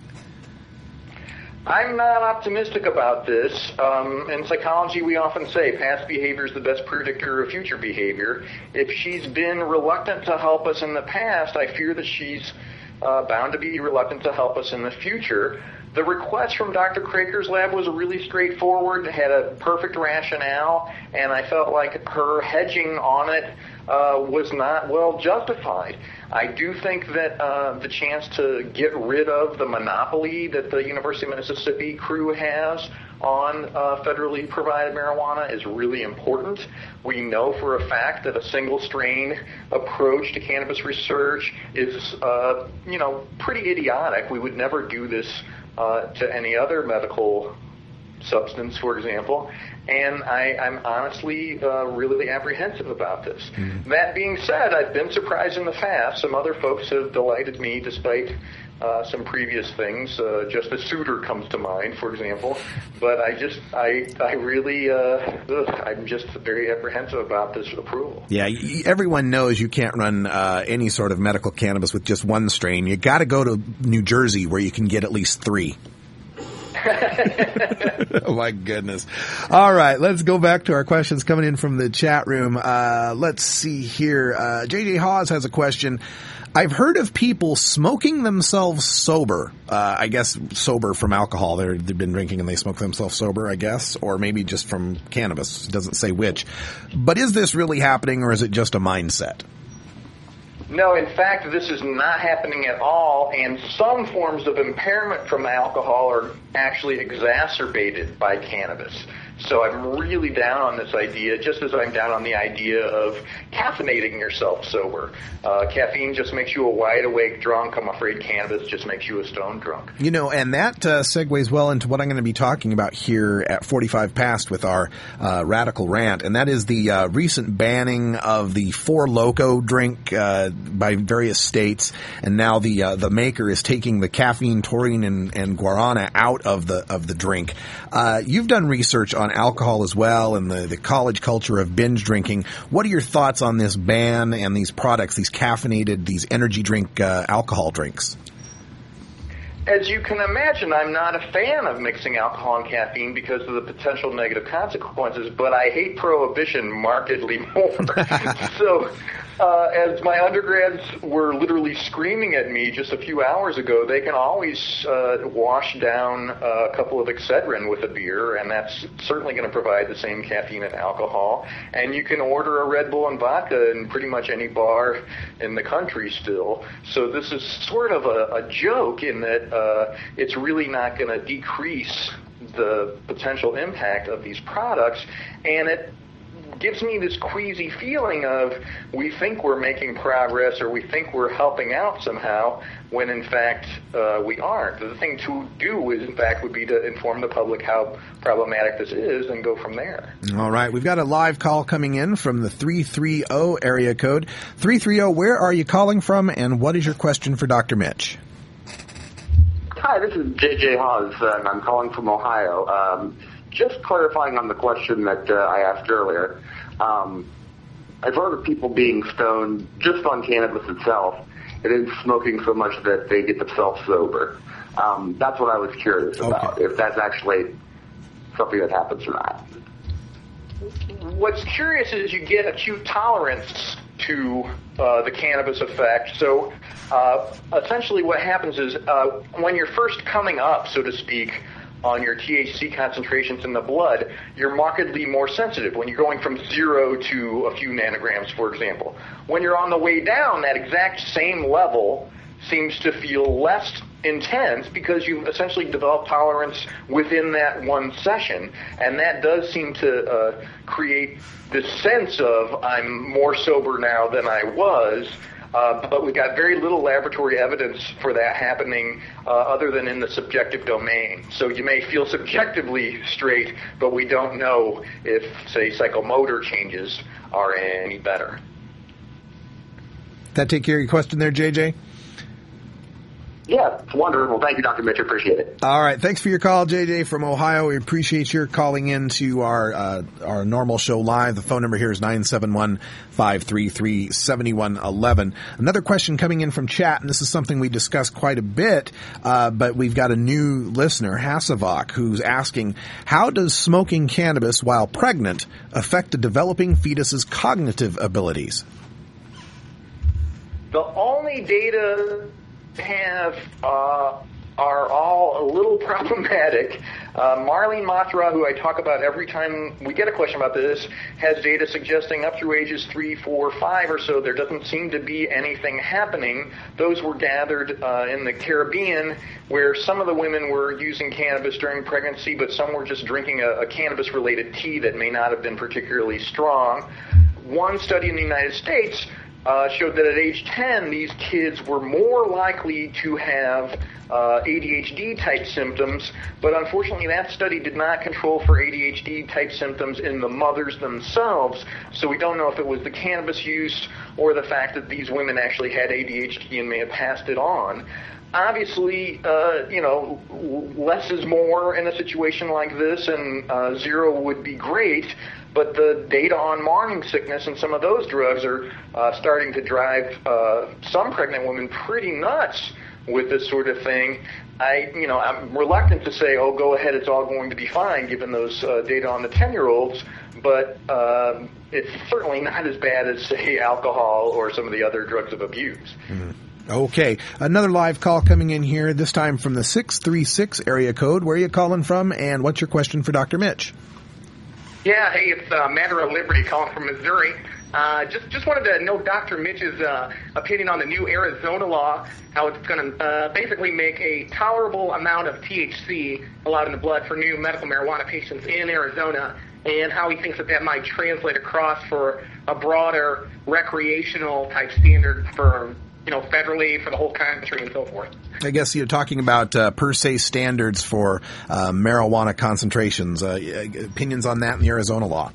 P: I'm not optimistic about this. Um, in psychology, we often say past behavior is the best predictor of future behavior. If she's been reluctant to help us in the past, I fear that she's uh, bound to be reluctant to help us in the future. The request from Doctor Craker's lab was really straightforward, had a perfect rationale, and I felt like her hedging on it uh, was not well justified. I do think that uh, the chance to get rid of the monopoly that the University of Mississippi crew has on uh, federally provided marijuana is really important. We know for a fact that a single strain approach to cannabis research is, uh, you know, pretty idiotic. We would never do this Uh, to any other medical substance, for example, and I, I'm honestly uh, really apprehensive about this. Mm-hmm. That being said, I've been surprised in the past. Some other folks have delighted me despite uh, some previous things. Uh, Justice Souter comes to mind, for example. But I just, I, I really, uh, ugh, I'm just very apprehensive about this approval.
F: Yeah, everyone knows you can't run uh, any sort of medical cannabis with just one strain. You got to go to New Jersey where you can get at least three. Oh, my goodness. All right, let's go back to our questions coming in from the chat room. Uh, let's see here. Uh, J J Hawes has a question. I've heard of people smoking themselves sober. Uh, I guess sober from alcohol. They're, they've been drinking and they smoke themselves sober, I guess, or maybe just from cannabis. It doesn't say which. But is this really happening, or is it just a mindset?
P: No, in fact, this is not happening at all, and some forms of impairment from alcohol are actually exacerbated by cannabis. So I'm really down on this idea, just as I'm down on the idea of caffeinating yourself sober. Uh, caffeine just makes you a wide-awake drunk. I'm afraid cannabis just makes you a stone drunk.
F: You know, and that uh, segues well into what I'm going to be talking about here at forty-five past with our uh, radical rant, and that is the uh, recent banning of the Four Loko drink uh, by various states, and now the uh, the maker is taking the caffeine, taurine, and, and guarana out of the of the drink. Uh, you've done research on alcohol as well and the, the college culture of binge drinking. What are your thoughts on this ban and these products, these caffeinated, these energy drink uh, alcohol drinks?
P: as you can imagine, I'm not a fan of mixing alcohol and caffeine because of the potential negative consequences, but I hate prohibition markedly more. So, uh, as my undergrads were literally screaming at me just a few hours ago, they can always uh, wash down a couple of Excedrin with a beer, and that's certainly going to provide the same caffeine and alcohol. And you can order a Red Bull and vodka in pretty much any bar in the country still. So this is sort of a, a joke in that uh, it's really not going to decrease the potential impact of these products, and it gives me this queasy feeling of we think we're making progress or we think we're helping out somehow when in fact uh, we aren't. The thing to do is in fact would be to inform the public how problematic this is and go from there.
F: All right, we've got a live call coming in from the three three zero area code. three three zero, where are you calling from and what is your question for Doctor Mitch?
Q: Hi, this is J J Hawes, and I'm calling from Ohio. Um, just clarifying on the question that uh, I asked earlier. Um, I've heard of people being stoned just on cannabis itself. It is smoking so much that they get themselves sober. Um, that's what I was curious about, okay. If that's actually something that happens or not.
P: What's curious is you get acute tolerance to uh, the cannabis effect. So uh, essentially what happens is uh, when you're first coming up, so to speak, on your T H C concentrations in the blood, you're markedly more sensitive when you're going from zero to a few nanograms, for example. When you're on the way down, that exact same level seems to feel less intense because you've essentially developed tolerance within that one session, and that does seem to uh, create this sense of I'm more sober now than I was. Uh, but we've got very little laboratory evidence for that happening uh, other than in the subjective domain. So you may feel subjectively straight, but we don't know if, say, psychomotor changes are any better.
F: That take care of your question there, J J?
Q: Yeah, it's wonderful. Thank you, Doctor Mitch. I appreciate it.
F: All right. Thanks for your call, J J from Ohio. We appreciate your calling in to our uh, our normal show live. The phone number here is nine seven one, five three three, seven one one one. Another question coming in from chat, and this is something we discussed quite a bit, uh, but we've got a new listener, Hasavok, who's asking, how does smoking cannabis while pregnant affect a developing fetus's cognitive abilities?
P: The only data have uh, are all a little problematic. Uh, Marlene Matra, who I talk about every time we get a question about this, has data suggesting up through ages three, four, five or so, there doesn't seem to be anything happening. Those were gathered uh, in the Caribbean, where some of the women were using cannabis during pregnancy, but some were just drinking a, a cannabis-related tea that may not have been particularly strong. One study in the United States Uh, showed that at age ten, these kids were more likely to have uh, A D H D-type symptoms, but unfortunately that study did not control for A D H D-type symptoms in the mothers themselves, so we don't know if it was the cannabis use or the fact that these women actually had A D H D and may have passed it on. Obviously, uh, you know, less is more in a situation like this, and uh, zero would be great, but the data on morning sickness and some of those drugs are uh, starting to drive uh, some pregnant women pretty nuts with this sort of thing. I, you know, I'm reluctant to say, oh, go ahead, it's all going to be fine, given those uh, data on the ten-year-olds, but uh, it's certainly not as bad as, say, alcohol or some of the other drugs of abuse.
F: Mm-hmm. Okay, another live call coming in here, this time from the six three six area code. Where are you calling from, and what's your question for Doctor Mitch?
R: Yeah, hey, it's uh, Matter of Liberty calling from Missouri. Uh, just just wanted to know Doctor Mitch's uh, opinion on the new Arizona law, how it's going to uh, basically make a tolerable amount of T H C allowed in the blood for new medical marijuana patients in Arizona, and how he thinks that that might translate across for a broader recreational type standard for, you know, federally for the whole country and so forth.
F: I guess you're talking about uh, per se standards for uh, marijuana concentrations. Uh, opinions on that in the Arizona law?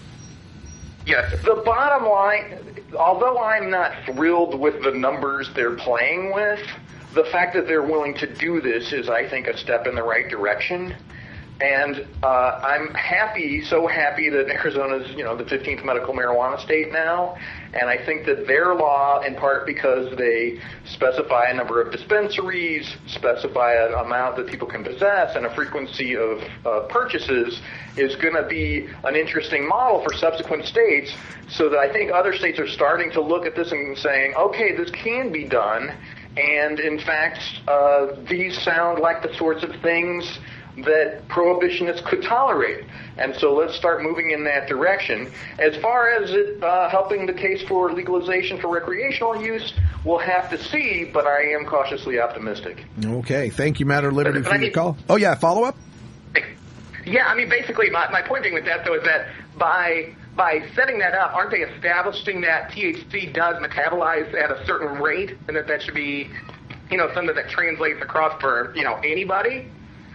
P: Yes. The bottom line, although I'm not thrilled with the numbers they're playing with, the fact that they're willing to do this is, I think, a step in the right direction. And uh, I'm happy, so happy that Arizona's, you know, the fifteenth medical marijuana state now. And I think that their law, in part because they specify a number of dispensaries, specify an amount that people can possess, and a frequency of uh, purchases, is going to be an interesting model for subsequent states. So that I think other states are starting to look at this and saying, okay, this can be done. And in fact, uh, these sound like the sorts of things that prohibitionists could tolerate. And so let's start moving in that direction. As far as it uh, helping the case for legalization for recreational use, we'll have to see, but I am cautiously optimistic.
F: Okay. Thank you, Matter Liberty,
R: But- but
F: for
R: I
F: your
R: mean-
F: call. Oh, yeah, follow-up?
R: Yeah, I mean, basically, my, my point being with that, though, is that by by setting that up, aren't they establishing that T H C does metabolize at a certain rate, and that that should be, you know, something that translates across for, you know, anybody?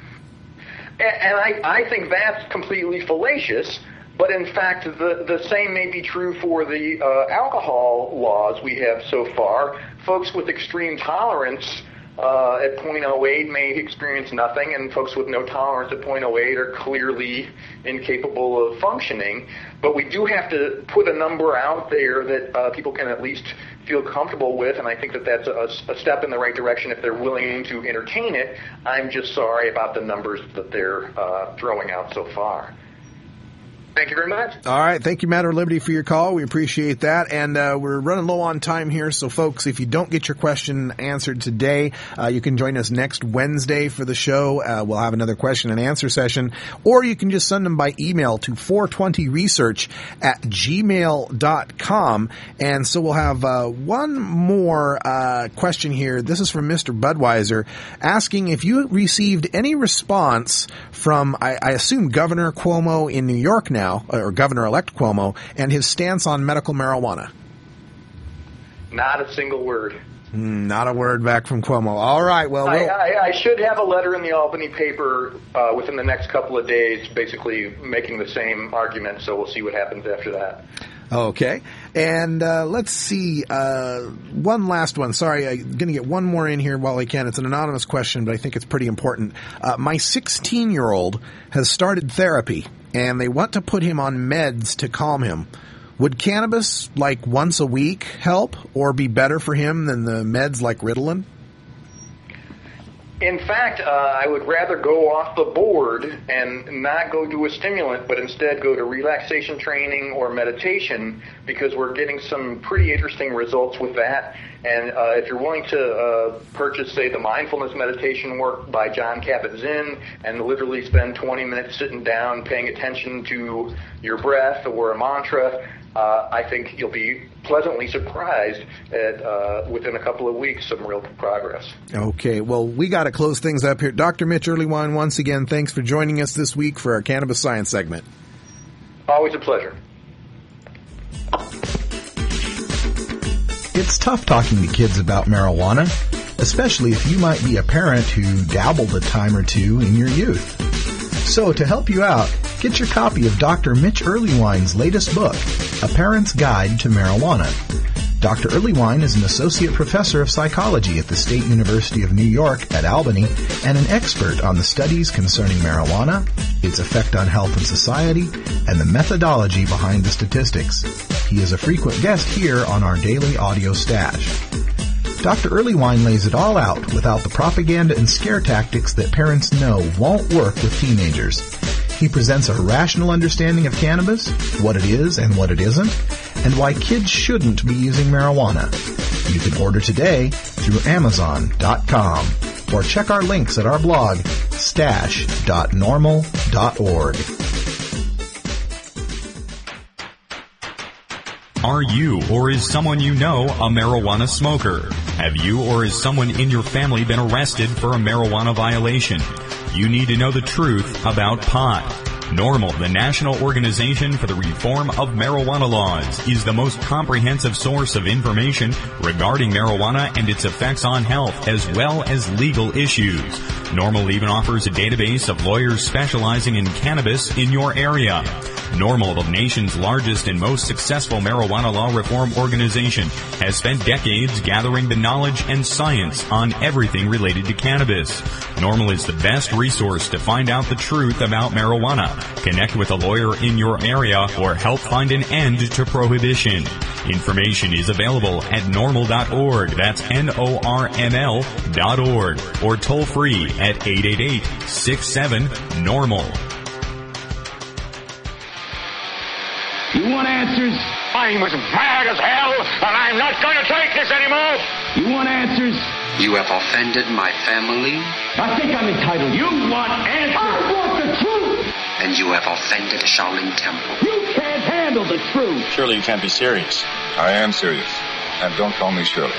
P: And I, I think that's completely fallacious, but in fact, the, the same may be true for the uh, alcohol laws we have so far. Folks with extreme tolerance uh, at point oh eight may experience nothing, and folks with no tolerance at point oh eight are clearly incapable of functioning. But we do have to put a number out there that uh, people can at least feel comfortable with, and I think that that's a, a step in the right direction if they're willing to entertain it. I'm just sorry about the numbers that they're uh, throwing out so far.
R: Thank you very much.
F: All right. Thank you, Matter Liberty, for your call. We appreciate that. And uh, we're running low on time here. So, folks, if you don't get your question answered today, uh, you can join us next Wednesday for the show. Uh, we'll have another question and answer session. Or you can just send them by email to four twenty research at gmail dot com. And so we'll have uh, one more uh, question here. This is from Mister Budweiser, asking if you received any response from, I, I assume, Governor Cuomo in New York now, or Governor-elect Cuomo, and his stance on medical marijuana.
P: Not a single word.
F: Mm, not a word back from Cuomo. All right, well,
P: I,
F: we'll
P: I, I should have a letter in the Albany paper uh, within the next couple of days, basically making the same argument, so we'll see what happens after that.
F: Okay. And uh, let's see. Uh, one last one. Sorry, I'm going to get one more in here while I can. It's an anonymous question, but I think it's pretty important. Uh, my sixteen-year-old has started therapy, and they want to put him on meds to calm him. Would cannabis, like once a week, help or be better for him than the meds like Ritalin?
P: In fact, uh, I would rather go off the board and not go do a stimulant, but instead go to relaxation training or meditation, because we're getting some pretty interesting results with that. And uh, if you're willing to uh, purchase, say, the mindfulness meditation work by John Kabat-Zinn and literally spend twenty minutes sitting down paying attention to your breath or a mantra, uh, I think you'll be pleasantly surprised at, uh, within a couple of weeks, some real progress.
F: Okay, well, we got to close things up here. Doctor Mitch Earleywine, once again, thanks for joining us this week for our Cannabis Science segment.
P: Always a pleasure.
S: It's tough talking to kids about marijuana, especially if you might be a parent who dabbled a time or two in your youth. So to help you out, get your copy of Doctor Mitch Earleywine's latest book, A Parent's Guide to Marijuana. Doctor Earleywine is an associate professor of psychology at the State University of New York at Albany and an expert on the studies concerning marijuana, its effect on health and society, and the methodology behind the statistics. He is a frequent guest here on our daily audio stash. Doctor Earleywine lays it all out without the propaganda and scare tactics that parents know won't work with teenagers. He presents a rational understanding of cannabis, what it is and what it isn't, and why kids shouldn't be using marijuana. You can order today through amazon dot com or check our links at our blog, stash dot normal dot org.
T: Are you or is someone you know a marijuana smoker? Have you or is someone in your family been arrested for a marijuana violation? You need to know the truth about pot. NORML, the National Organization for the Reform of Marijuana Laws, is the most comprehensive source of information regarding marijuana and its effects on health, as well as legal issues. NORML even offers a database of lawyers specializing in cannabis in your area. NORML, the nation's largest and most successful marijuana law reform organization, has spent decades gathering the knowledge and science on everything related to cannabis. NORML is the best resource to find out the truth about marijuana, connect with a lawyer in your area, or help find an end to prohibition. Information is available at normal dot org. That's N O R M L dot org. Or toll free at eight eight eight, six seven, NORMAL.
U: You want answers?
C: I'm as mad as hell, and I'm not going to take this anymore.
U: You want answers?
J: You have offended my family.
U: I think I'm entitled. You want answers? I want the truth.
J: And you have offended the Shaolin Temple.
U: You can't handle the truth.
D: Surely you can't be serious.
O: I am serious. And don't call me Shirley.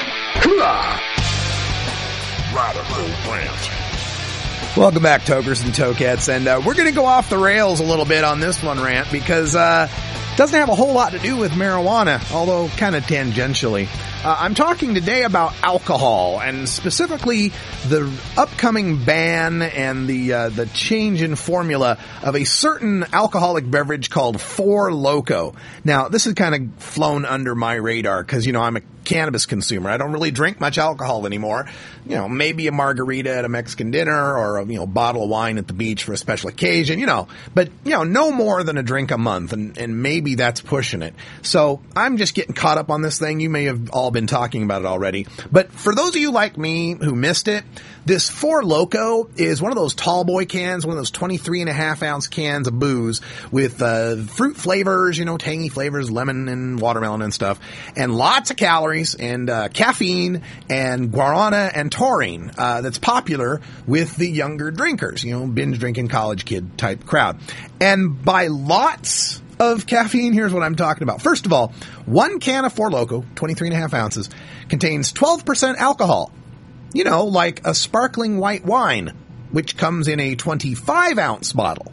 C: Radical rant.
F: Welcome back, Tokers and Tokettes, and uh, we're going to go off the rails a little bit on this one, Rant, because uh, it doesn't have a whole lot to do with marijuana, although kind of tangentially. Uh, I'm talking today about alcohol, and specifically the upcoming ban and the uh, the change in formula of a certain alcoholic beverage called Four Loko. Now, this has kind of flown under my radar because, you know, I'm a cannabis consumer. I don't really drink much alcohol anymore. You know, maybe a margarita at a Mexican dinner or a, you know, bottle of wine at the beach for a special occasion, you know, but, you know, no more than a drink a month, and, and maybe that's pushing it. So I'm just getting caught up on this thing. You may have all been talking about it already, but for those of you like me who missed it, this Four Loko is one of those tall boy cans, one of those twenty-three and a half ounce cans of booze with uh, fruit flavors, you know, tangy flavors, lemon and watermelon and stuff, and lots of calories and uh, caffeine and guarana and taurine uh, that's popular with the younger drinkers, you know, binge drinking college kid type crowd. And by lots of caffeine, here's what I'm talking about. First of all, one can of Four Loko, twenty-three and a half ounces, contains twelve percent alcohol. You know, like a sparkling white wine, which comes in a twenty-five ounce bottle.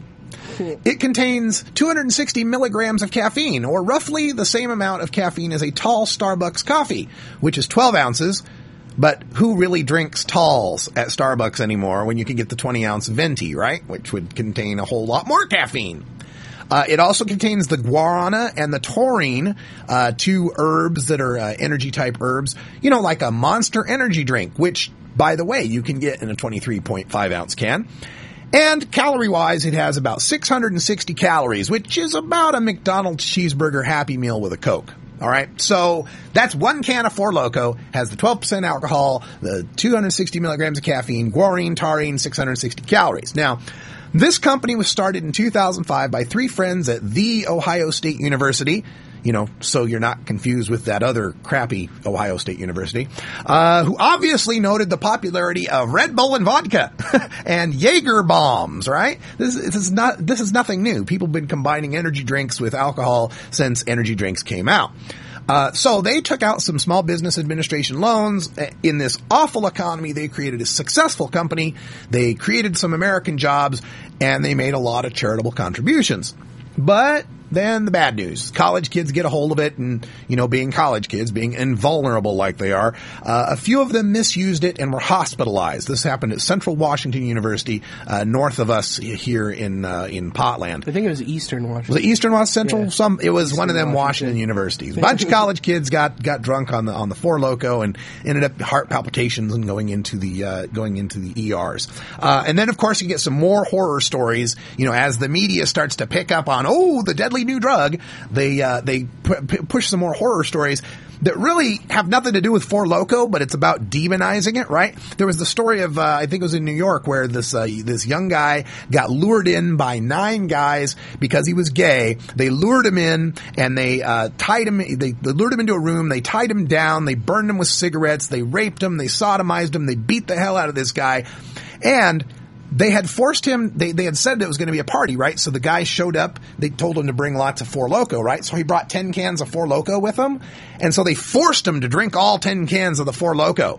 F: It contains two hundred sixty milligrams of caffeine, or roughly the same amount of caffeine as a tall Starbucks coffee, which is twelve ounces. But who really drinks talls at Starbucks anymore when you can get the twenty ounce venti, right? Which would contain a whole lot more caffeine. Uh, it also contains the guarana and the taurine, uh, two herbs that are uh, energy-type herbs, you know, like a Monster energy drink, which, by the way, you can get in a twenty-three point five ounce can. And calorie-wise, it has about six hundred sixty calories, which is about a McDonald's cheeseburger Happy Meal with a Coke. All right, so that's one can of Four Loko, has the twelve percent alcohol, the two hundred sixty milligrams of caffeine, guarine, taurine, six hundred sixty calories. Now, this company was started in two thousand five by three friends at The Ohio State University, you know, so you're not confused with that other crappy Ohio State University, uh, who obviously noted the popularity of Red Bull and vodka and Jaeger bombs, right? This, this is not, this is nothing new. People have been combining energy drinks with alcohol since energy drinks came out. Uh, so they took out some Small Business Administration loans. In this awful economy, they created a successful company. They created some American jobs, and they made a lot of charitable contributions. But then the bad news. College kids get a hold of it, and, you know, being college kids, being invulnerable like they are, uh, a few of them misused it and were hospitalized. This happened at Central Washington University, uh, north of us here in uh, in Potland.
L: I think it was Eastern Washington.
F: Was it Eastern Washington? Central?
L: Yeah.
F: Some. It was
L: Eastern
F: one of them Washington, Washington universities. A bunch of college kids got got drunk on the on the Four Loko and ended up heart palpitations and going into the uh, going into the E Rs. Uh, and then, of course, you get some more horror stories. You know, as the media starts to pick up on, oh, the deadly new drug, they uh, they pu- push some more horror stories that really have nothing to do with Four Loko, but it's about demonizing it, right? There was the story of, uh, I think it was in New York, where this uh, this young guy got lured in by nine guys because he was gay. They lured him in, and they uh, tied him, they, they lured him into a room, they tied him down, they burned him with cigarettes, they raped him, they sodomized him, they beat the hell out of this guy, and they had forced him, they, they had said it was going to be a party, right? So the guy showed up, they told him to bring lots of Four Loko, right? So he brought ten cans of Four Loko with him, and so they forced him to drink all ten cans of the Four Loko.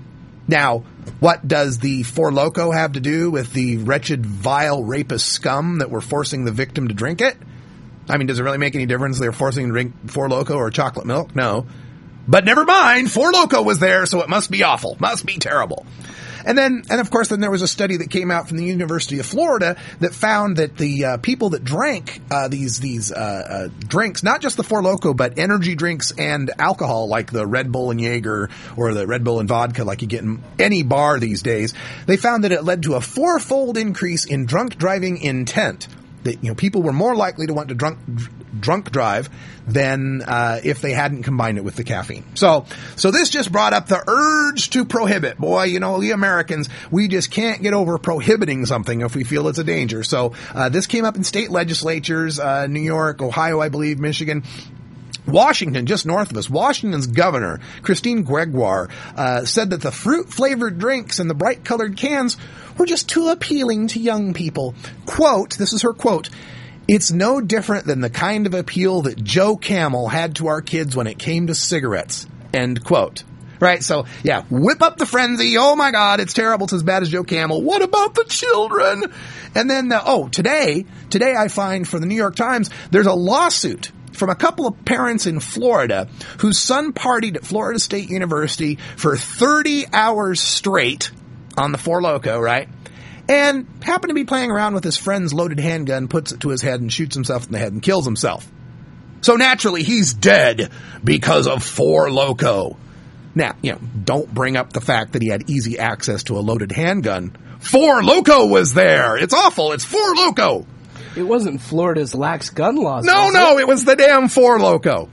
F: Now, what does the Four Loko have to do with the wretched, vile, rapist scum that were forcing the victim to drink it? I mean, does it really make any difference they're forcing him to drink Four Loko or chocolate milk? No. But never mind, Four Loko was there, so it must be awful, must be terrible. And then, and of course, then there was a study that came out from the University of Florida that found that the uh, people that drank uh, these these uh, uh, drinks, not just the Four Loko, but energy drinks and alcohol, like the Red Bull and Jaeger or the Red Bull and vodka, like you get in any bar these days, they found that it led to a fourfold increase in drunk driving intent. That, you know, people were more likely to want to drunk drunk drive than uh, if they hadn't combined it with the caffeine. So, so this just brought up the urge to prohibit. Boy, you know, we Americans, we just can't get over prohibiting something if we feel it's a danger. So, uh, this came up in state legislatures, uh, New York, Ohio, I believe, Michigan. Washington, just north of us, Washington's governor, Christine Gregoire, uh, said that the fruit-flavored drinks and the bright-colored cans were just too appealing to young people. Quote, this is her quote, "It's no different than the kind of appeal that Joe Camel had to our kids when it came to cigarettes." End quote. Right, so, yeah, whip up the frenzy. Oh, my God, it's terrible. It's as bad as Joe Camel. What about the children? And then, uh, oh, today, today I find for the New York Times, there's a lawsuit from a couple of parents in Florida whose son partied at Florida State University for thirty hours straight on the Four Loko, right? And happened to be playing around with his friend's loaded handgun, puts it to his head and shoots himself in the head and kills himself. So naturally, he's dead because of Four Loko. Now, you know, don't bring up the fact that he had easy access to a loaded handgun. Four Loko was there. It's awful. It's Four Loko.
L: It wasn't Florida's lax gun laws.
F: No, no, it? it was the damn Four Loko.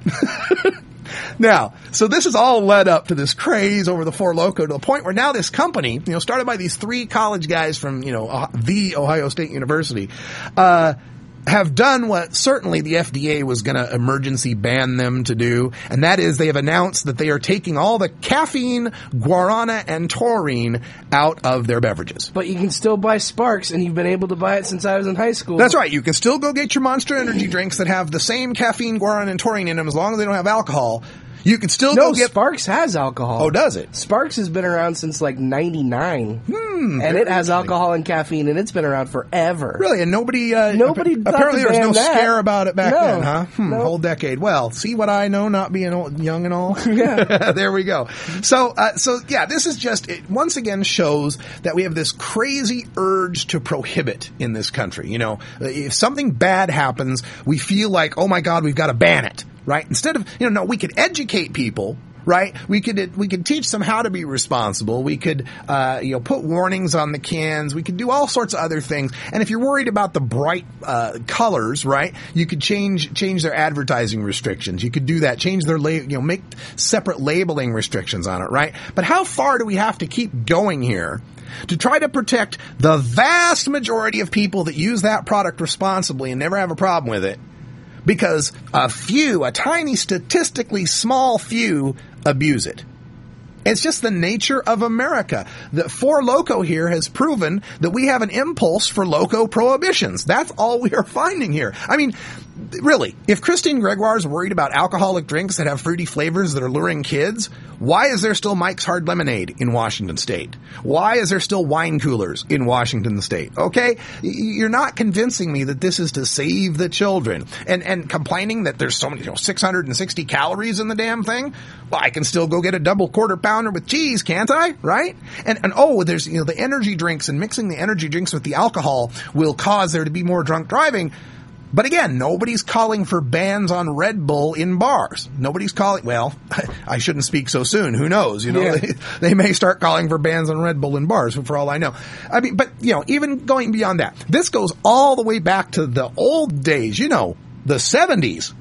F: Now, so this has all led up to this craze over the Four Loko to the point where now this company, you know, started by these three college guys from, you know, the Ohio State University, uh, have done what certainly the F D A was going to emergency ban them to do, and that is they have announced that they are taking all the caffeine, guarana, and taurine out of their beverages.
L: But you can still buy Sparks, and you've been able to buy it since I was in high school.
F: That's right. You can still go get your Monster Energy drinks that have the same caffeine, guarana, and taurine in them as long as they don't have alcohol. You can still
L: no,
F: go get...
L: Sparks has alcohol.
F: Oh, does it?
L: Sparks has been around since like ninety-nine.
F: Hmm.
L: And it has alcohol and caffeine, and it's been around forever.
F: Really? And nobody... Uh,
L: nobody
F: ap- Apparently there was no
L: that.
F: scare about it back
L: no,
F: then, huh? Hmm,
L: no.
F: Whole decade. Well, see what I know, not being old, young and all?
L: Yeah.
F: There we go. So, uh, so yeah, this is just... It once again shows that we have this crazy urge to prohibit in this country. You know, if something bad happens, we feel like, oh my God, we've got to ban it. Right? Instead of, you know, no, we could educate people, right? We could, we could teach them how to be responsible. We could, uh, you know, put warnings on the cans. We could do all sorts of other things. And if you're worried about the bright, uh, colors, right? You could change, change their advertising restrictions. You could do that. Change their, la- you know, make separate labeling restrictions on it, right? But how far do we have to keep going here to try to protect the vast majority of people that use that product responsibly and never have a problem with it? Because a few, a tiny statistically small few, abuse it. It's just the nature of America. The Four Loko here has proven that we have an impulse for loco prohibitions. That's all we are finding here. I mean, really, if Christine Gregoire is worried about alcoholic drinks that have fruity flavors that are luring kids, why is there still Mike's Hard Lemonade in Washington State? Why is there still wine coolers in Washington State? Okay? You're not convincing me that this is to save the children. And and complaining that there's so many, you know, six hundred sixty calories in the damn thing? Well, I can still go get a double quarter pounder with cheese, can't I? Right? And, and oh, there's, you know, the energy drinks, and mixing the energy drinks with the alcohol will cause there to be more drunk driving. But again, nobody's calling for bans on Red Bull in bars. Nobody's calling, well, I shouldn't speak so soon. Who knows? You know, yeah. they, they may start calling for bans on Red Bull in bars, for all I know. I mean, but, you know, even going beyond that, this goes all the way back to the old days, you know, the seventies.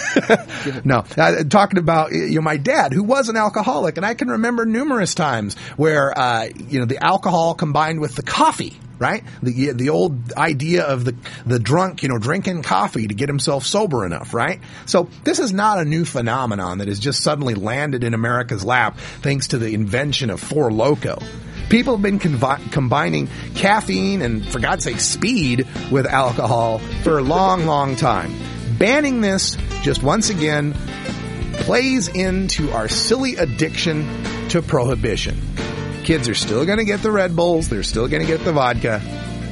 F: No, uh, talking about, you know, my dad, who was an alcoholic, and I can remember numerous times where, uh, you know, the alcohol combined with the coffee, right? The the old idea of the the drunk, you know, drinking coffee to get himself sober enough, right? So this is not a new phenomenon that has just suddenly landed in America's lap thanks to the invention of Four Loko. People have been convi- combining caffeine and, for God's sake, speed with alcohol for a long, long time. Banning this, just once again, plays into our silly addiction to prohibition. Kids are still going to get the Red Bulls. They're still going to get the vodka.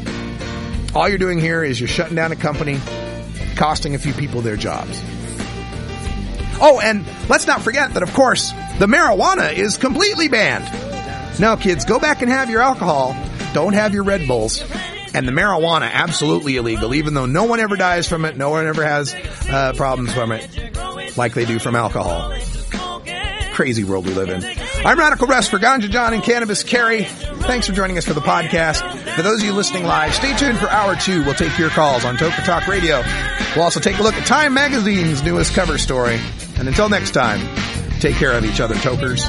F: All you're doing here is you're shutting down a company, costing a few people their jobs. Oh, and let's not forget that, of course, the marijuana is completely banned. No, kids, go back and have your alcohol. Don't have your Red Bulls. And the marijuana, absolutely illegal, even though no one ever dies from it, no one ever has uh, problems from it, like they do from alcohol. Crazy world we live in. I'm Radical Russ for Ganja John and Cannabis Carrie. Thanks for joining us for the podcast. For those of you listening live, stay tuned for hour two. We'll take your calls on Toker Talk Radio. We'll also take a look at Time Magazine's newest cover story. And until next time, take care of each other, tokers.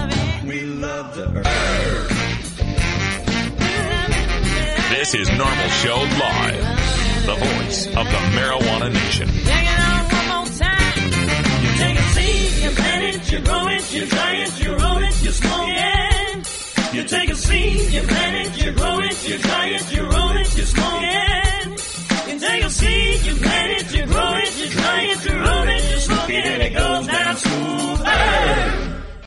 A: This is Normal Show Live, the voice of the Marijuana Nation.
B: Take a seed, you plant it, you grow it, you dry it, you roll it, you smoke it. You take a seed, you plant it, you grow it, you dry it, you roll it, you smoke it. You take a seed, you plant it, you grow it, you dry it, you roll it, you smoke it, and it goes down smooth.